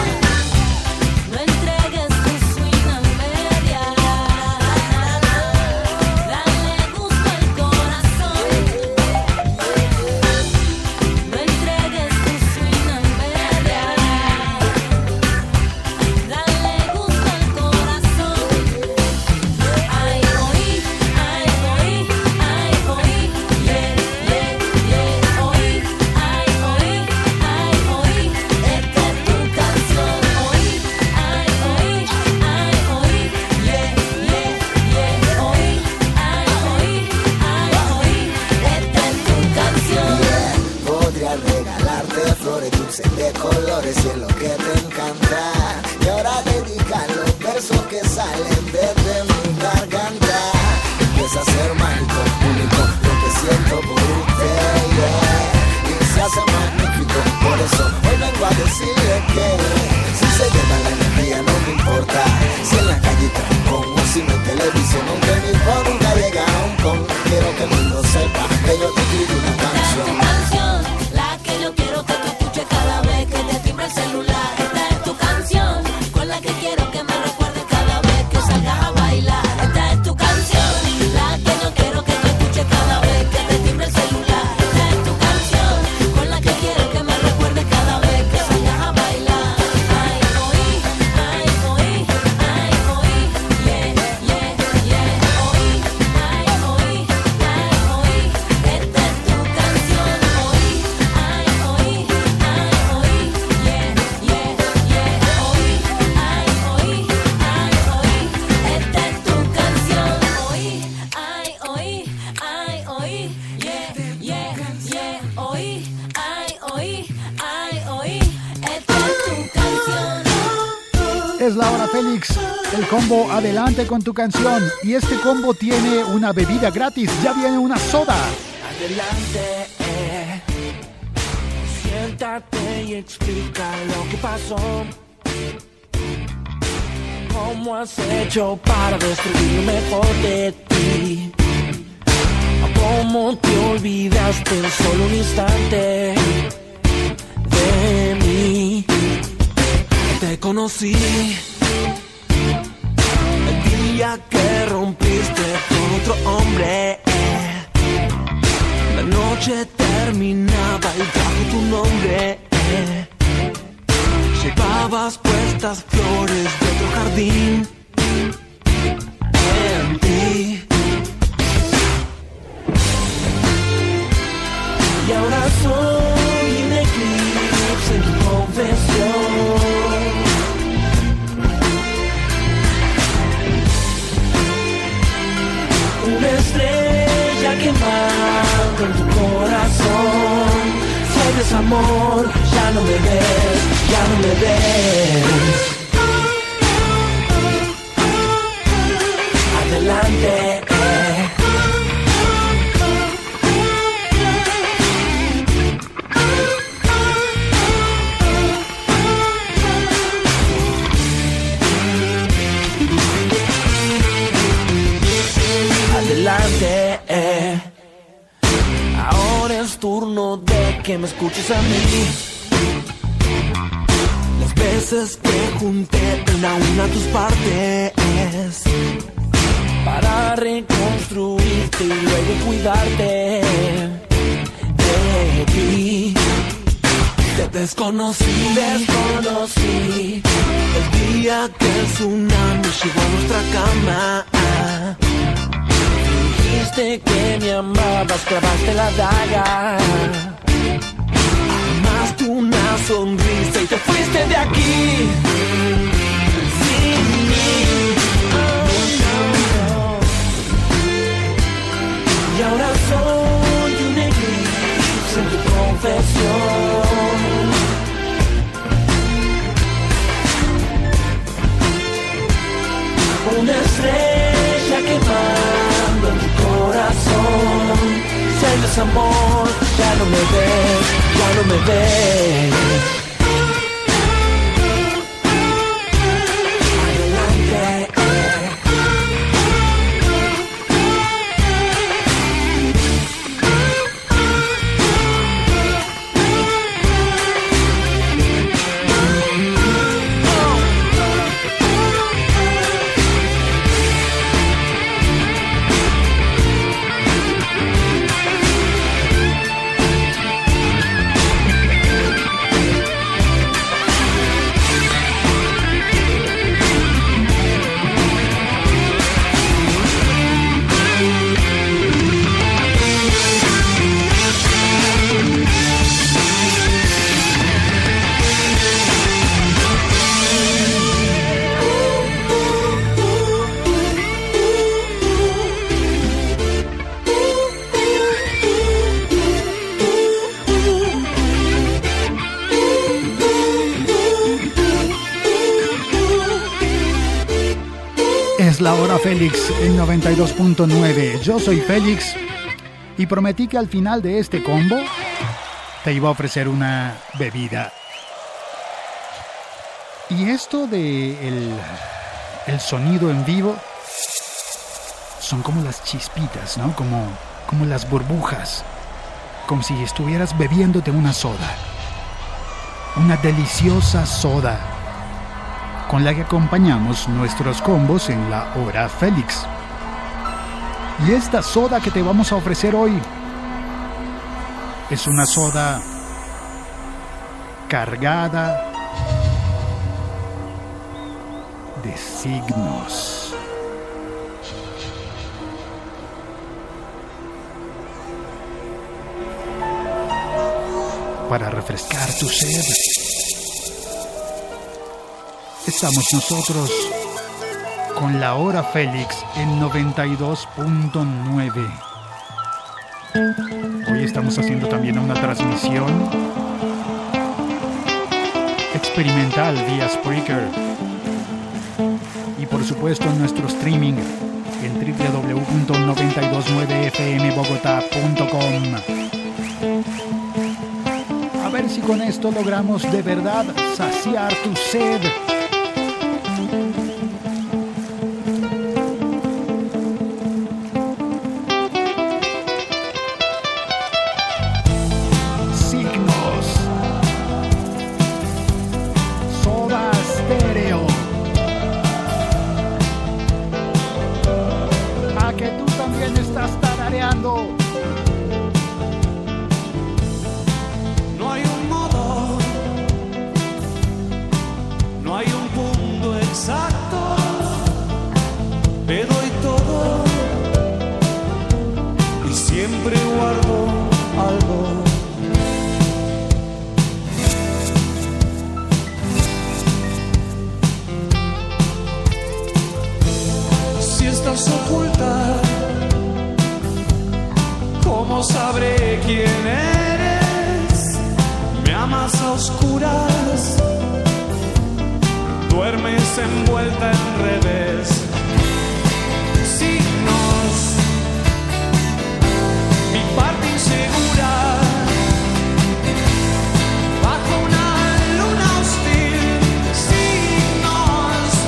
No entregues tu swing a media, dale gusto al corazón. No entregues tu swing a media, dale gusto al corazón. Ay, oí, ay, oí, ay, oí, yeah, yeah, yeah, oí, ay, oí, ay, oí, esta es tu canción. Oí, ay, oí, ay, oí, yeah, yeah, yeah, oí, ay, oí, ay, oí, esta es tu canción. Podría regalarte flores dulces de colores y es lo que te encanta. Y ahora dedicar los versos que salen desde mi garganta. Empieza a ser mágico, único lo que siento por usted, yeah. Y se hace magnífico, por eso hoy vengo a decirle que si se lleva la energía no me importa. Si en la calle trancón o si no en televisión, aunque mi voz nunca llega a Hong Kong. Quiero que el mundo sepa que yo te escribí una canción. Tu canción, la que yo quiero que tú escuches cada vez que te timbre el celular. Esta es tu canción, con la que quiero que me recuerdes cada vez que salgas a bailar. Esta es tu canción, la que yo quiero que tú escuches cada vez que te timbre el celular. Esta es tu canción, con la que quiero que me recuerdes cada vez que salgas a bailar. Ay, oí, ay, oí, ay, oí, yeah, yeah, yeah, oí, ay, oí, ay, oí, esta es tu canción. Oí, ay, oí, ay, oí, yeah, yeah, yeah, oí, ay, oí, ay, oí, esta es tu canción. Oí, ay, oí, ay, oí, yeah, yeah, yeah, oí, ay, oí, ay, oí, esta es tu canción. Es la hora Félix, el combo adelante con tu canción. Y este combo tiene una bebida gratis, ya viene una soda. Adelante, eh. Siéntate y explica lo que pasó. ¿Cómo has hecho para destruir lo mejor de ti? ¿Cómo te olvidaste en solo un instante de mí? Te conocí el día que rompiste con otro hombre. La noche terminaba y bajo tu nombre llevabas puestas flores de otro jardín en ti. Y ahora soy un eclipse en tu confesión. Una estrella quemando en tu corazón. Si hay desamor, ya no me ves, ya no me ves. Adelante, eh. Adelante, eh. Ahora es turno de que me escuches a mí. Las veces que junté una a una tus partes para reconstruirte y luego cuidarte de ti. Te desconocí, desconocí el día que el tsunami llegó a nuestra cama. Dijiste que me amabas, clavaste la daga, amaste una sonrisa y te fuiste de aquí sin mí. Oh, no, no. Y ahora soy un eclipse en tu confesión. Una estrella quemando en tu corazón. Si hay desamor, ya no me ves, ya no me ves. Adelante, eh. La Hora Félix en noventa y dos punto nueve. Yo soy Félix y prometí que al final de este combo te iba a ofrecer una bebida. Y esto de el, el sonido en vivo son como las chispitas, ¿no? Como, como las burbujas, como si estuvieras bebiéndote una soda, una deliciosa soda con la que acompañamos nuestros combos en la Hora Félix. Y esta soda que te vamos a ofrecer hoy es una soda cargada de signos. Para refrescar tu sed, estamos nosotros con la Hora Félix en noventa y dos punto nueve. Hoy estamos haciendo también una transmisión experimental vía Spreaker y por supuesto en nuestro streaming en doble u doble u doble u punto noventa y dos nueve f m bogotá punto com. A ver si con esto logramos de verdad saciar tu sed. algo. Si estás oculta, ¿cómo sabré quién eres? Me amas a oscuras, duermes envuelta en redes. Signos, mi parte insegura, bajo una luna hostil. Signos,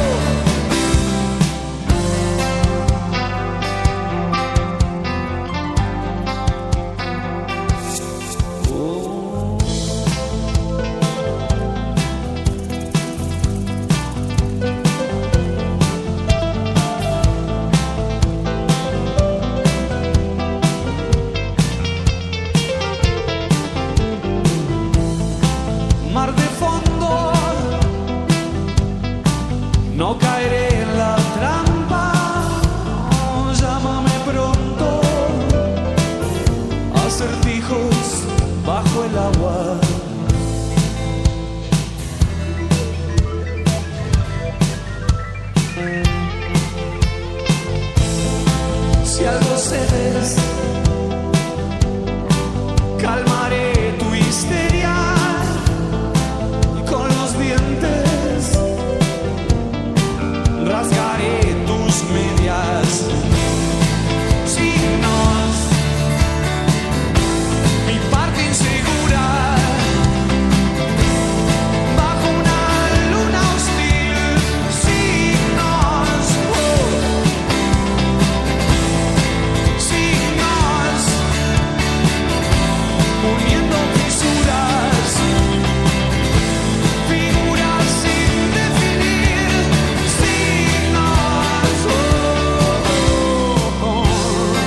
mar de fondo, no caeré en la trampa. Oh, llámame pronto, acertijos bajo el agua. Si algo cedes, calmaré tu histeria. Con los dientes rasgaré tus medias. Signos, mi parte insegura, bajo una luna hostil. Signos, oh. Signos, uniendo fisuras. Figuras sin definir, signos, oh, oh, oh.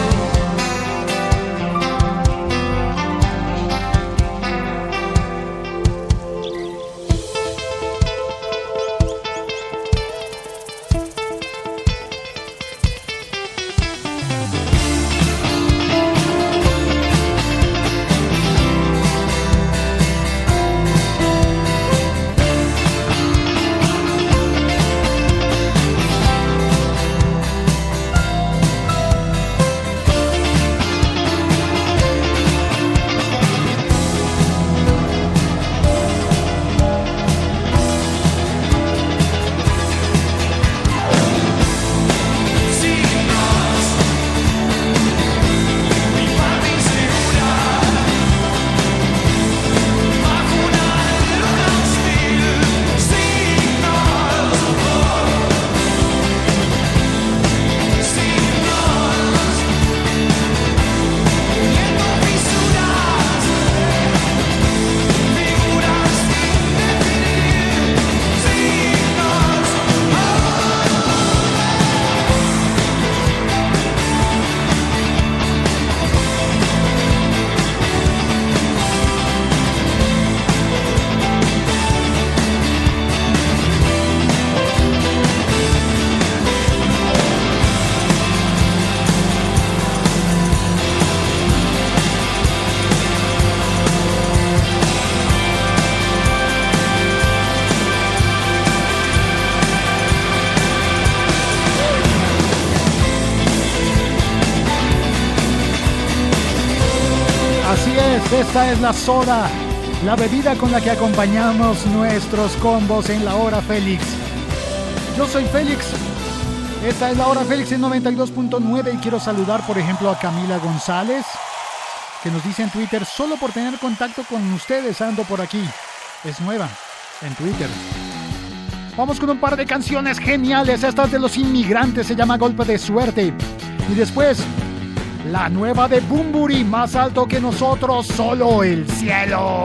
Así es, esta es la soda, la bebida con la que acompañamos nuestros combos en la hora Félix. Yo soy Félix, esta es la hora Félix en noventa y dos punto nueve y quiero saludar por ejemplo a Camila González, que nos dice en Twitter: solo por tener contacto con ustedes ando por aquí. Es nueva en Twitter. Vamos con un par de canciones geniales, estas de Los Inmigrantes, se llama Golpe de Suerte. Y después, la nueva de Bunbury, Más alto que nosotros, solo el cielo.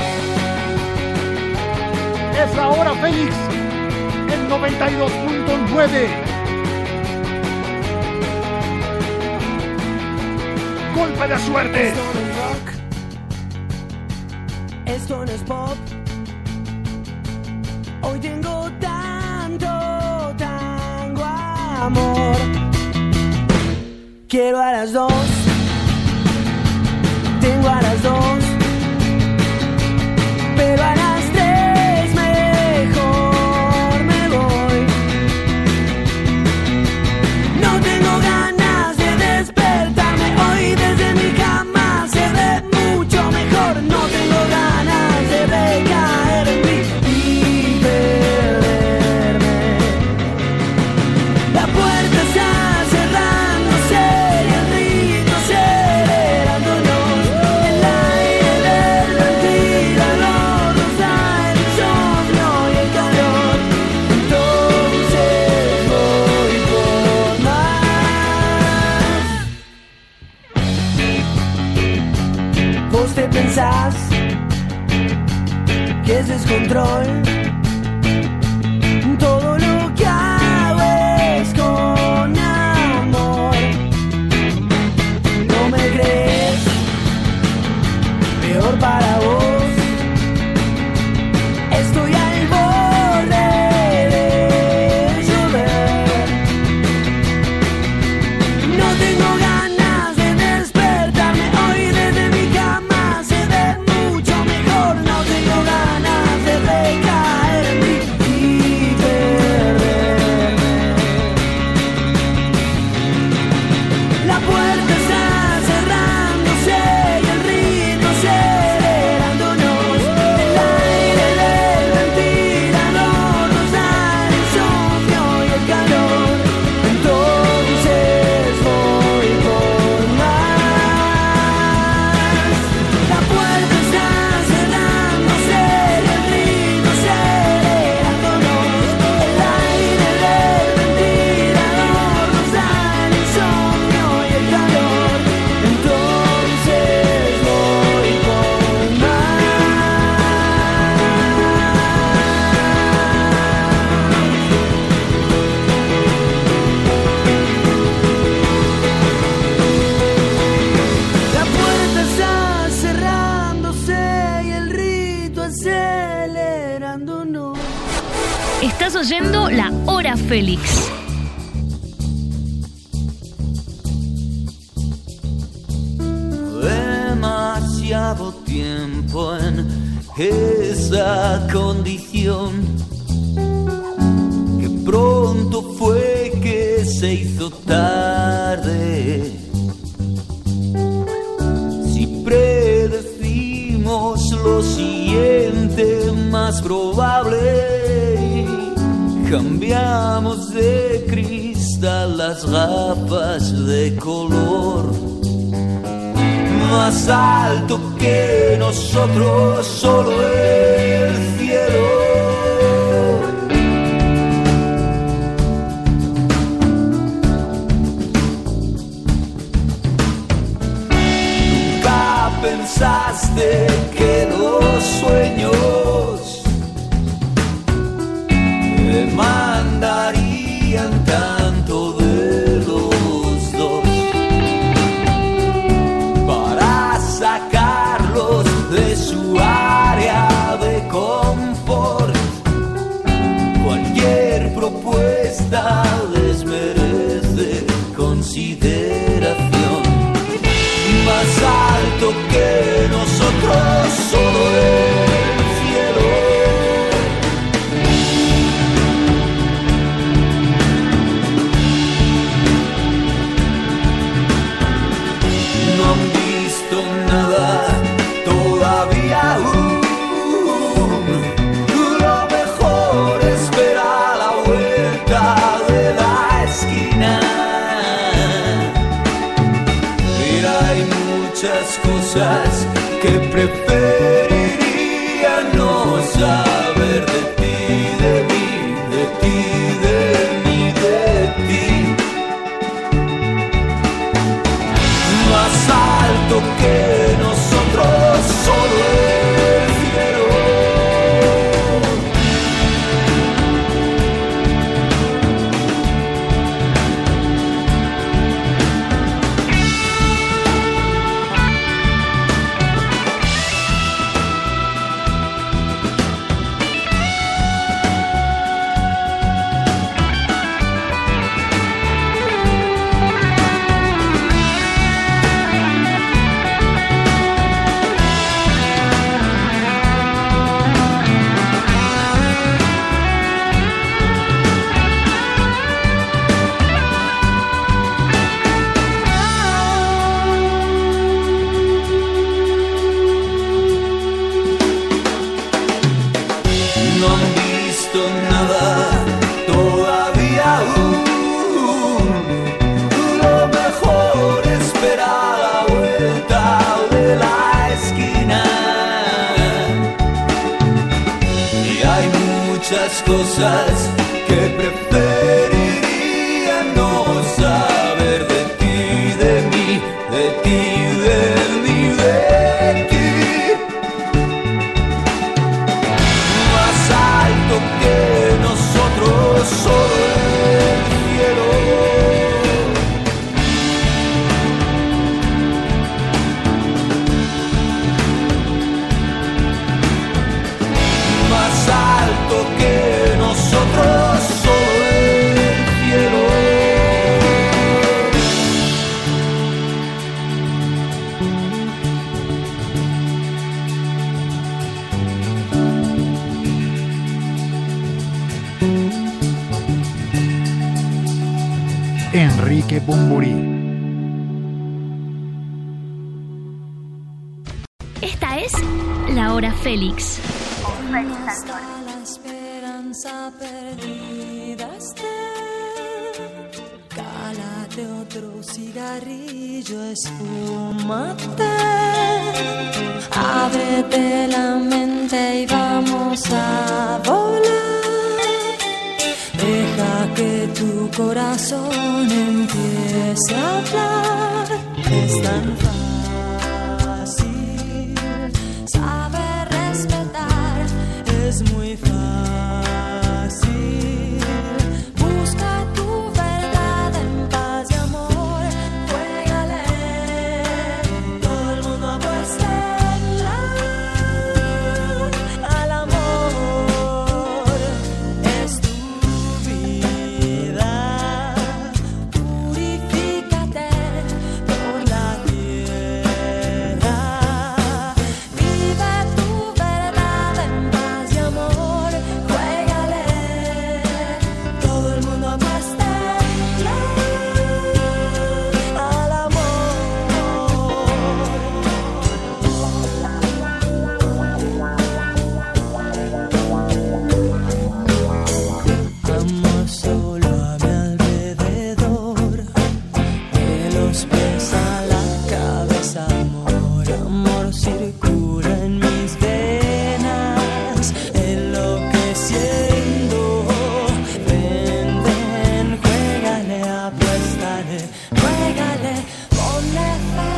Es la hora Félix, en noventa y dos punto nueve. Golpe de suerte. Esto no es rock, esto no es pop. Hoy tengo tanto, tango amor. Quiero a las dos. Tengo Vos te pensás que es descontrol. Todo lo que hago es con amor. No me crees, peor para vos. Estoy al borde de llover. No tengo ganas de despertarme hoy desde mi cama. Se ve mucho mejor. No tengo ganas de recaer en mí y perderme. La puerta está cerrándose y el ritmo acelerándonos. El aire del ventilador nos da el insomnio y el calor. Entonces voy por más. La puerta está cerrándose y el ritmo acelerándonos. El aire del ventilador nos da el insomnio y el calor. Entonces voy por más. La puerta está cerrándose y el rito acelerándonos. Estás oyendo La Hora Félix. Demasiado tiempo en esa condición, que pronto fue que se hizo tarde. Si predecimos lo siguiente más probable, cambiamos de cristal las gafas de color. Más alto que nosotros, solo el cielo. Nunca pensaste que los sueños demandarían tanto de los dos para sacarlos de su área de confort. Cualquier propuesta les merece consideración. Más alto que nosotros, solo el cielo. No han visto nada todavía aún. Lo mejor espera a la vuelta de la esquina. Pero hay muchas cosas que preferiría no saber de ti, de mí, de ti, de mí, de ti. Más alto que nosotros, solo el cielo. No han visto nada todavía aún. Lo mejor espera a la vuelta de la esquina. Y hay muchas cosas que preferiría no saber de ti, de mí, de ti, de mí, de ti. que Bumburi. Esta es La Hora Félix. Hasta la esperanza perdida esté. Cálate otro cigarrillo, esfúmate. Ábrete la mente y vamos a volar. Deja que tu corazón empiece a hablar. Es tan fácil saber respetar, es muy fácil. Busca tu verdad en paz y amor. Juégale, todo el mundo apuesta al amor. Es tu vida, purifícate por la tierra. Vive tu verdad en paz y amor. Juégale, todo el mundo apuesta al amor. Amo solo a mi alrededor, de los pies a la cabeza, amor, amor circula en mis venas, enloqueciendo. Ven, ven, juégale, apuéstale, juégale, ponle fe.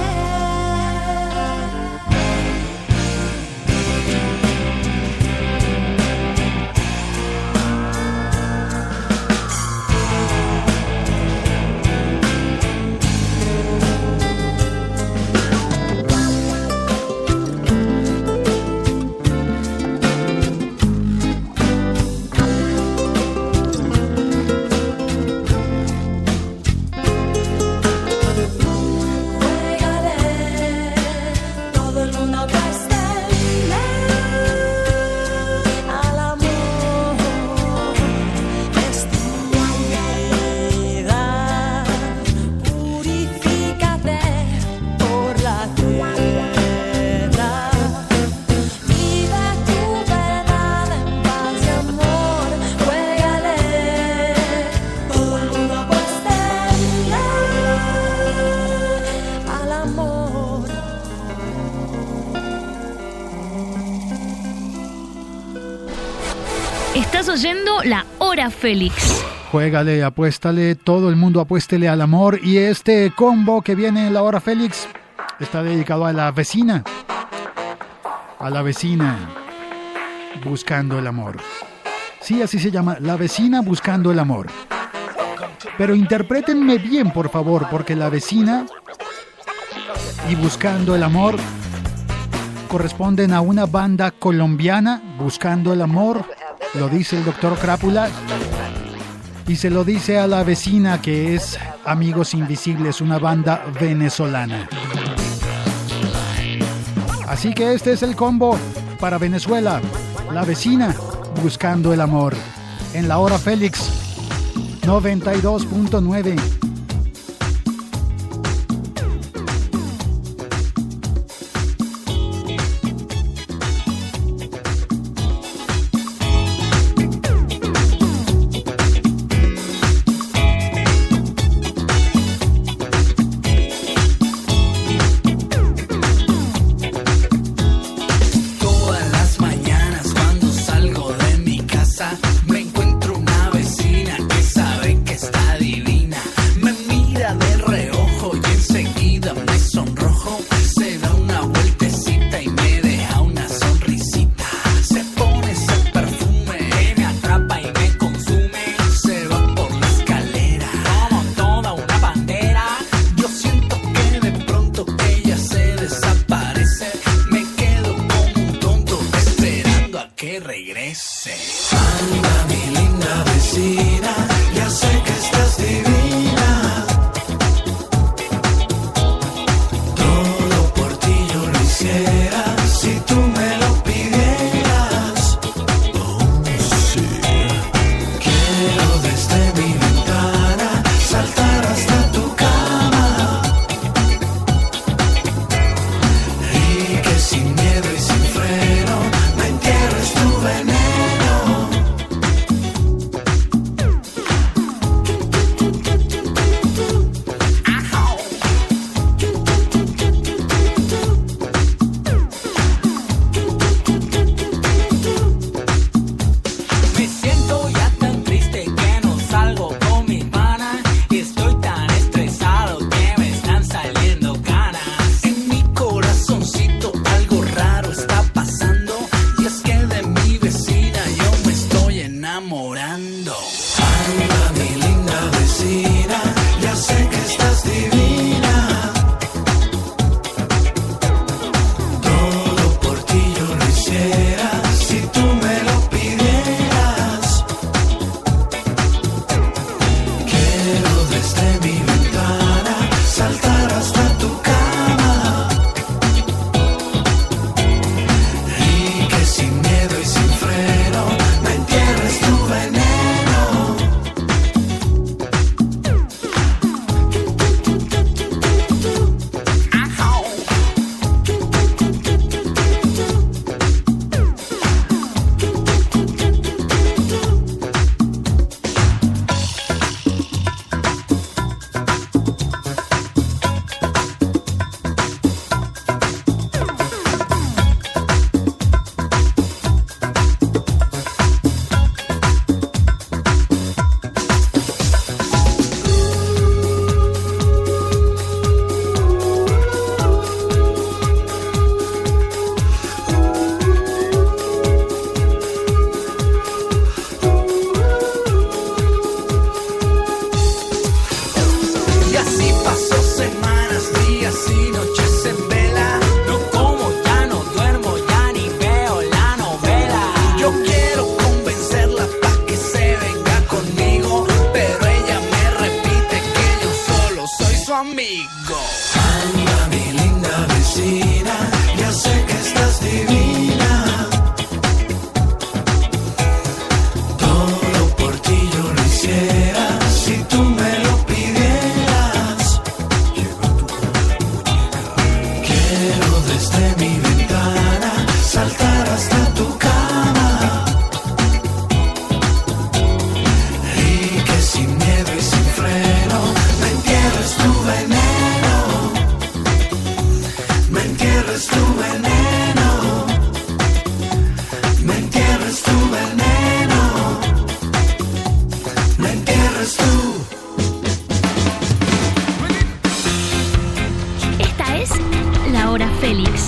Juégale, todo el mundo apuesta al amor. Es tu vida, purifícate por la tierra. Vive tu verdad en paz y amor. Juégale, todo el mundo apuesta al amor. Estás oyendo La Hora Félix. Juégale, apuéstale, todo el mundo apuéstele al amor. Y este combo que viene en La Hora Félix está dedicado a la vecina. A la vecina buscando el amor. Sí, así se llama, la vecina buscando el amor. Pero interprétenme bien, por favor, porque la vecina y buscando el amor corresponden a una banda colombiana, Buscando el Amor, lo dice el doctor Crápula, y se lo dice a la vecina, que es Amigos Invisibles, una banda venezolana. Así que este es el combo para Venezuela, la vecina buscando el amor, en La Hora Félix noventa y dos punto nueve. Todas las mañanas cuando salgo de mi casa me encuentro una vecina que sabe que está divina. Me mira de reojo y enseguida me sonrojo. Se da una vueltecita y me deja una sonrisita. Se pone ese perfume que me atrapa y me consume. Se va por la escalera como toda una bandera. Yo siento que de pronto ella se desaparece. Me quedo como un tonto esperando a que regrese. Anda, mi linda vecina, ya sé que estás divina. Todo por ti yo lo hiciera si tú me lo pidieras. Oh, sí. Quiero desde mi ventana saltar hasta tu me entierres tu veneno, me entierres tu veneno, me entierres tú. Esta es La Hora Félix.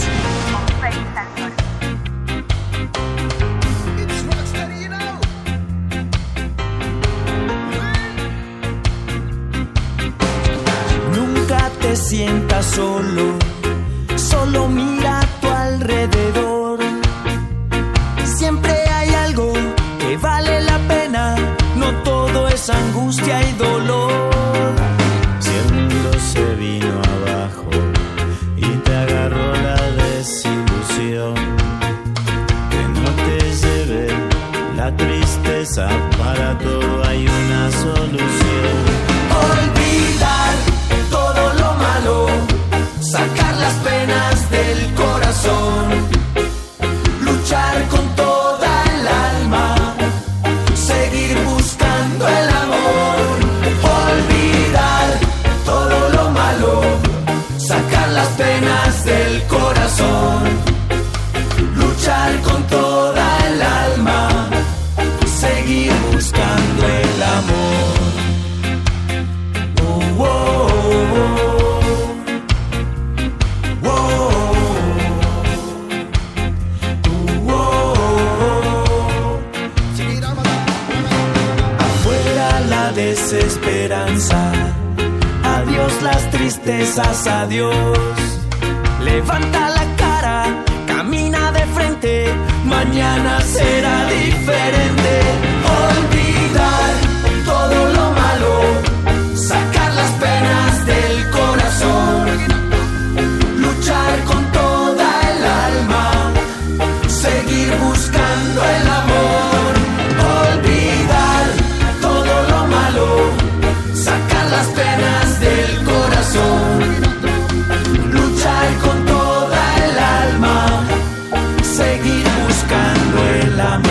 Nunca te sientas solo, solo mira a tu alrededor. Siempre hay algo que vale la pena, no todo es angustia y dolor. Si el mundo se vino abajo y te agarró la desilusión, que no te lleve la tristeza, para todo hay una solución. Olvidar todo lo malo, sacar las penas del corazón, luchar con toda el alma, seguir buscando el amor. Olvidar todo lo malo, sacar las penas del corazón, luchar con toda el alma, seguir buscando el amor. Oh, oh, oh, oh, oh. Afuera la desesperanza, adiós las tristezas, adiós. Levanta la cara, camina de frente, mañana será diferente. Olvidar todo lo malo, sacar las penas del corazón, luchar con toda el alma, seguir buscando el amor. Olvidar todo lo malo, sacar las penas del corazón, luchar con toda el alma, seguir buscando el amor.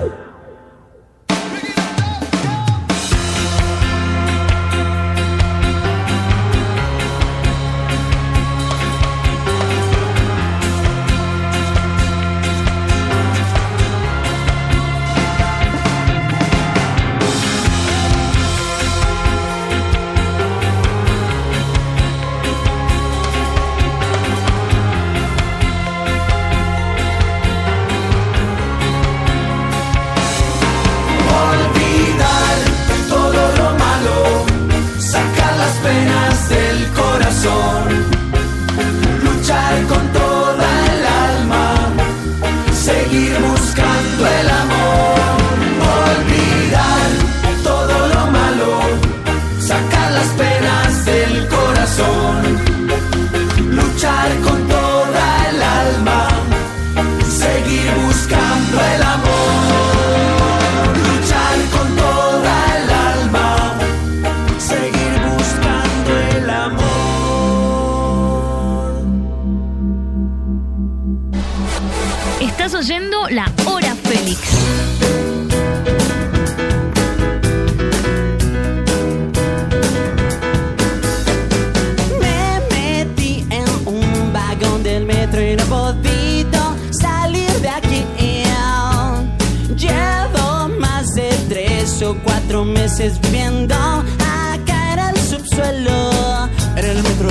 Olvidar todo lo malo, sacar las penas del corazón, luchar con toda el alma, seguir buscando el amor. Olvidar todo lo malo, sacar las penas del corazón, luchar con toda el alma, seguir buscando el amor. Luchar con toda el alma, seguir buscando el amor. Estás oyendo La Hora Félix. Me metí en un vagón del metro y no he podido salir de aquí. Llevo más de tres o cuatro meses viviendo acá en el subsuelo, en el metro.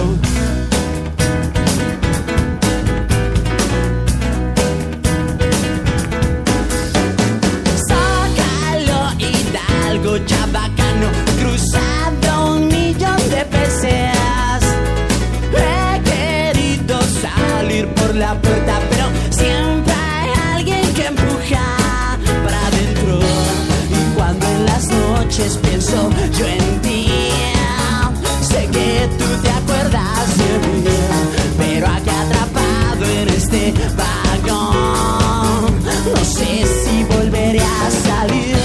Zócalo, Hidalgo, Chabacano, cruzado un millón de veces. He querido salir por la puerta, pero siempre hay alguien que empuja para adentro. Y cuando en las noches pienso yo en ti, sé que tú te acuerdas de mí, pero aquí atrapado en este vagón, no sé si volveré a salir.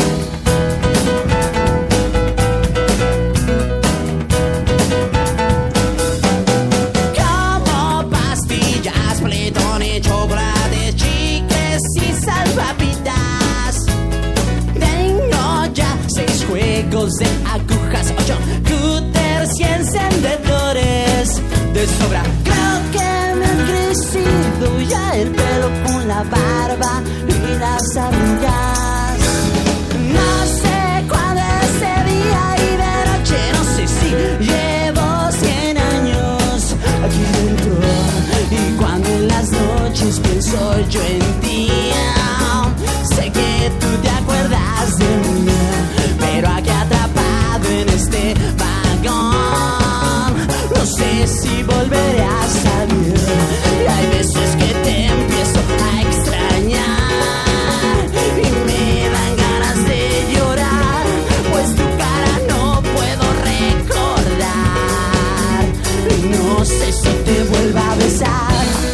Como pastillas, pletón y chocolate, chicles y salvavidas. Tengo ya seis juegos de agujas, ocho cúters y encendedores de sobra. Creo que me la barba y las arrugas. No sé cuándo es de día y de noche, no sé si llevo cien años aquí dentro. Y cuando en las noches pienso yo en ti, sé que tú te acuerdas de mí, pero aquí atrapado en este vagón, no sé si volveré a salir. Y hay veces que te empiezo a extrañar y me dan ganas de llorar, pues tu cara no puedo recordar. Y no sé si te vuelva a besar.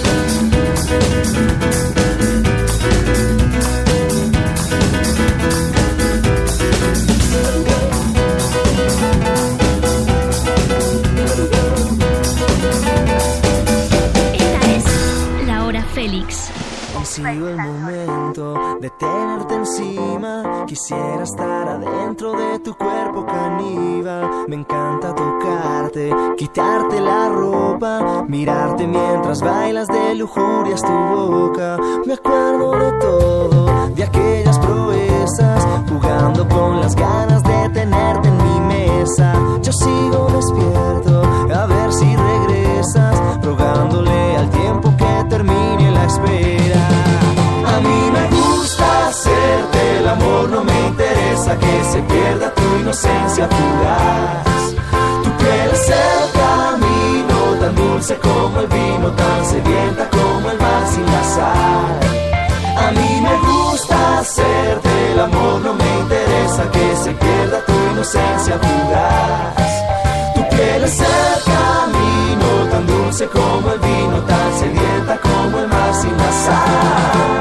Félix. Ha sido el momento de tenerte encima. Quisiera estar adentro de tu cuerpo caníbal. Me encanta tocarte, quitarte la ropa, mirarte mientras bailas de lujurias tu boca. Me acuerdo de todo, de aquellas proezas, jugando con las ganas de tenerte en mi mesa. Yo sigo despierto, a ver si regresas, rogándole al tiempo que termine la espera. A mí me gusta hacerte el amor, no me interesa que se pierda tu inocencia fugaz. Tu piel es el camino, tan dulce como el vino, tan sedienta como el mar sin la sal. A mí me gusta hacerte el amor, no me interesa que se pierda tu inocencia fugaz. Tu piel es el camino, tan dulce como el vino, tan sedienta como el mar sin la sal.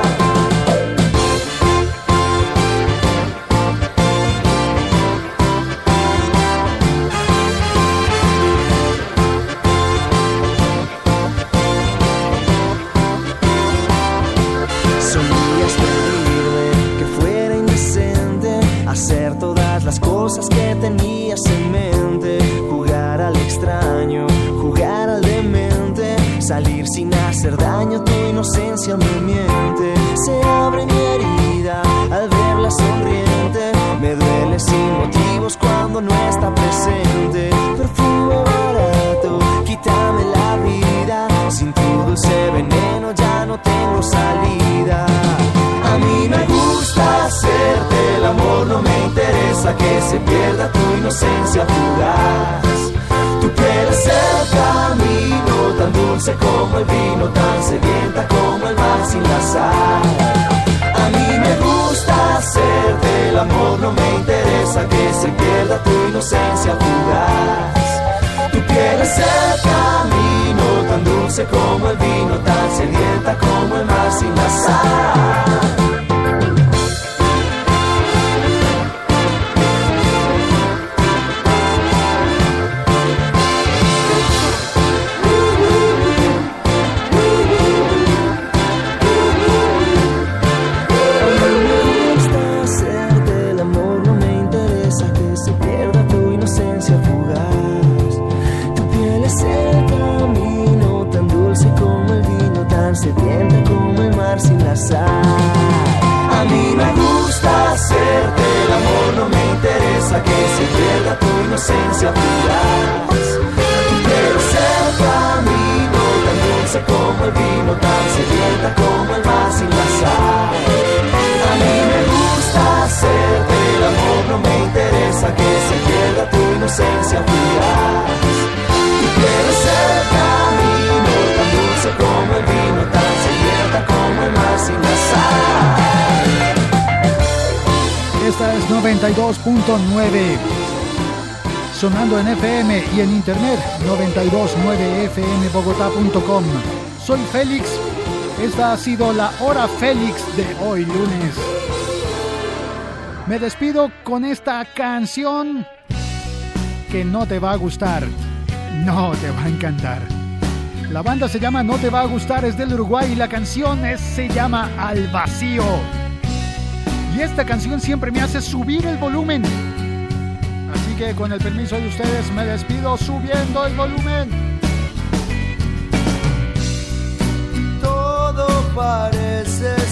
Solías pedirme que fuera indecente, hacer todas las cosas que tenías en mente, jugar al extraño, jugar al demente, salir sin hacer daño, tu inocencia me miente. Se abre mi herida al verla sonriente, me duele sin motivos cuando no está presente. Perfume barato, quítame la vida, sin tu dulce veneno ya no tengo salida. A mí me gusta hacerte el amor, no me interesa que se pierda tu inocencia fugaz. Tu piel es el camino, tan dulce como el vino, tan sedienta como el mar sin la sal. A mí me gusta hacerte el amor, no me interesa que se pierda tu inocencia fugaz. Tu piel es el camino, tan dulce como el vino, tan sedienta como el mar sin la sal. Sedienta como el mar sin la sal. A mí me gusta hacerte el amor, no me interesa que se pierda tu inocencia fugaz. Tu piel es el camino, tan dulce como el vino, tan sedienta como el mar sin la sal. A mí me gusta hacerte el amor, no me interesa que se pierda tu inocencia fugaz. Tu piel es el camino, tan dulce como el vino, tan sedienta como el mar sin la sal. Esta es noventa y dos punto nueve, sonando en F M y en internet, noventa y dos punto nueve F M Bogotá punto com. Soy Félix, esta ha sido la hora Félix de hoy lunes. Me despido con esta canción que no te va a gustar, no te va a encantar. La banda se llama No Te Va a Gustar, es del Uruguay y la canción es, se llama Al Vacío. Y esta canción siempre me hace subir el volumen. Así que con el permiso de ustedes me despido subiendo el volumen. Todo parece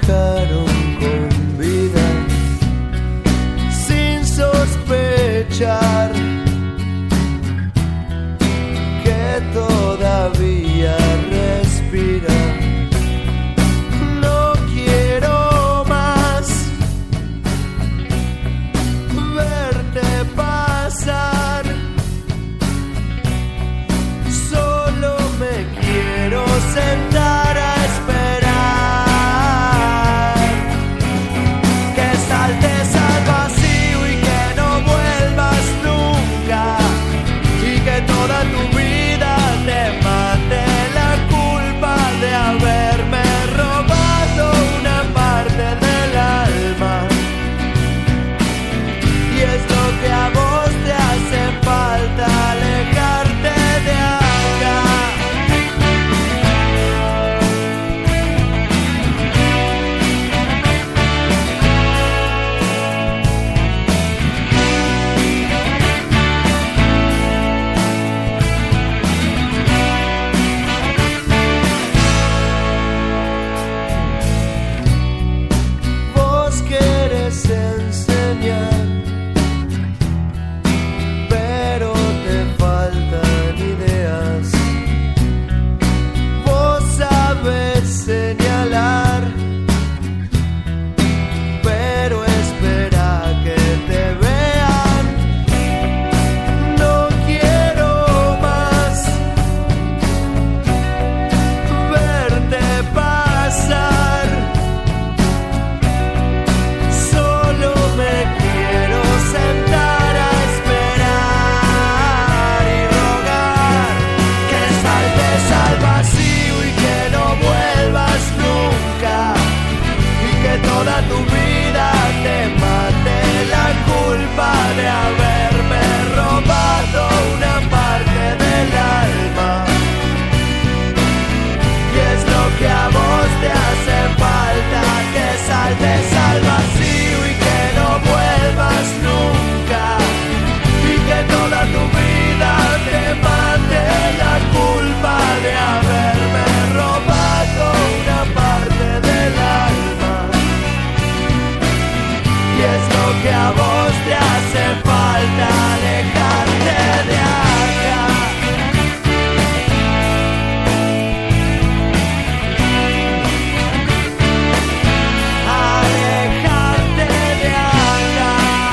dejaron con vida sin sospechar que todavía respira. No quiero más verte pasar, solo me quiero sentar a esperar que saltes al vacío y que no vuelvas nunca, y que toda tu vida te mate la culpa de haberme robado una parte del alma. Y es lo que a vos te hace falta, alejarte de acá. Vos quieres enseñar, pero te faltan ideas. Vos sabes señalar, pero espera que te vean. No quiero más verte pasar, solo me quiero sentar a esperar y rogar que saltes al vacío y que no vuelvas nunca, y que toda tu vida te mate la culpa de haberme robado una parte del alma. Y es lo que a vos te hace falta, que saltes al vacío y que no vuelvas nunca, y que toda tu vida te mate la culpa de haberme robado una parte del alma. Y es lo que a vos te hace falta, alejarte de acá. Alejarte de acá.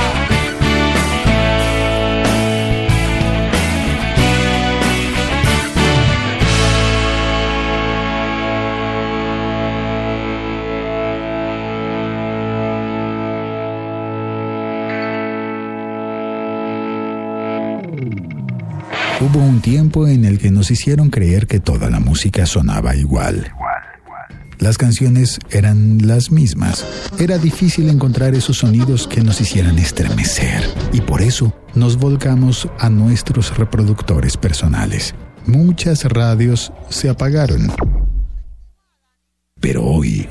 Hubo un tiempo en el que nos hicieron creer que toda la música sonaba igual. Las canciones eran las mismas. Era difícil encontrar esos sonidos que nos hicieran estremecer, y por eso nos volcamos a nuestros reproductores personales. Muchas radios se apagaron. Pero hoy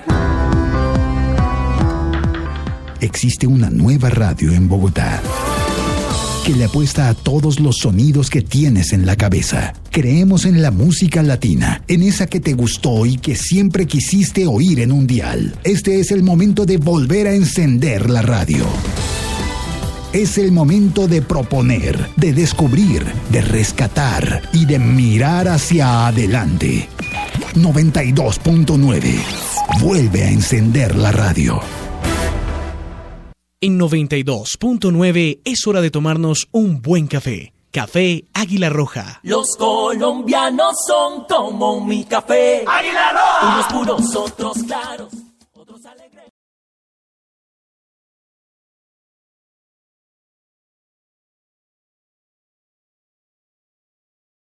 existe una nueva radio en Bogotá que le apuesta a todos los sonidos que tienes en la cabeza. Creemos en la música latina, en esa que te gustó y que siempre quisiste oír en un dial. Este es el momento de volver a encender la radio. Es el momento de proponer, de descubrir, de rescatar y de mirar hacia adelante. noventa y dos punto nueve. Vuelve a encender la radio. En noventa y dos punto nueve es hora de tomarnos un buen café. Café Águila Roja. Los colombianos son como mi café. Águila Roja. Unos puros, otros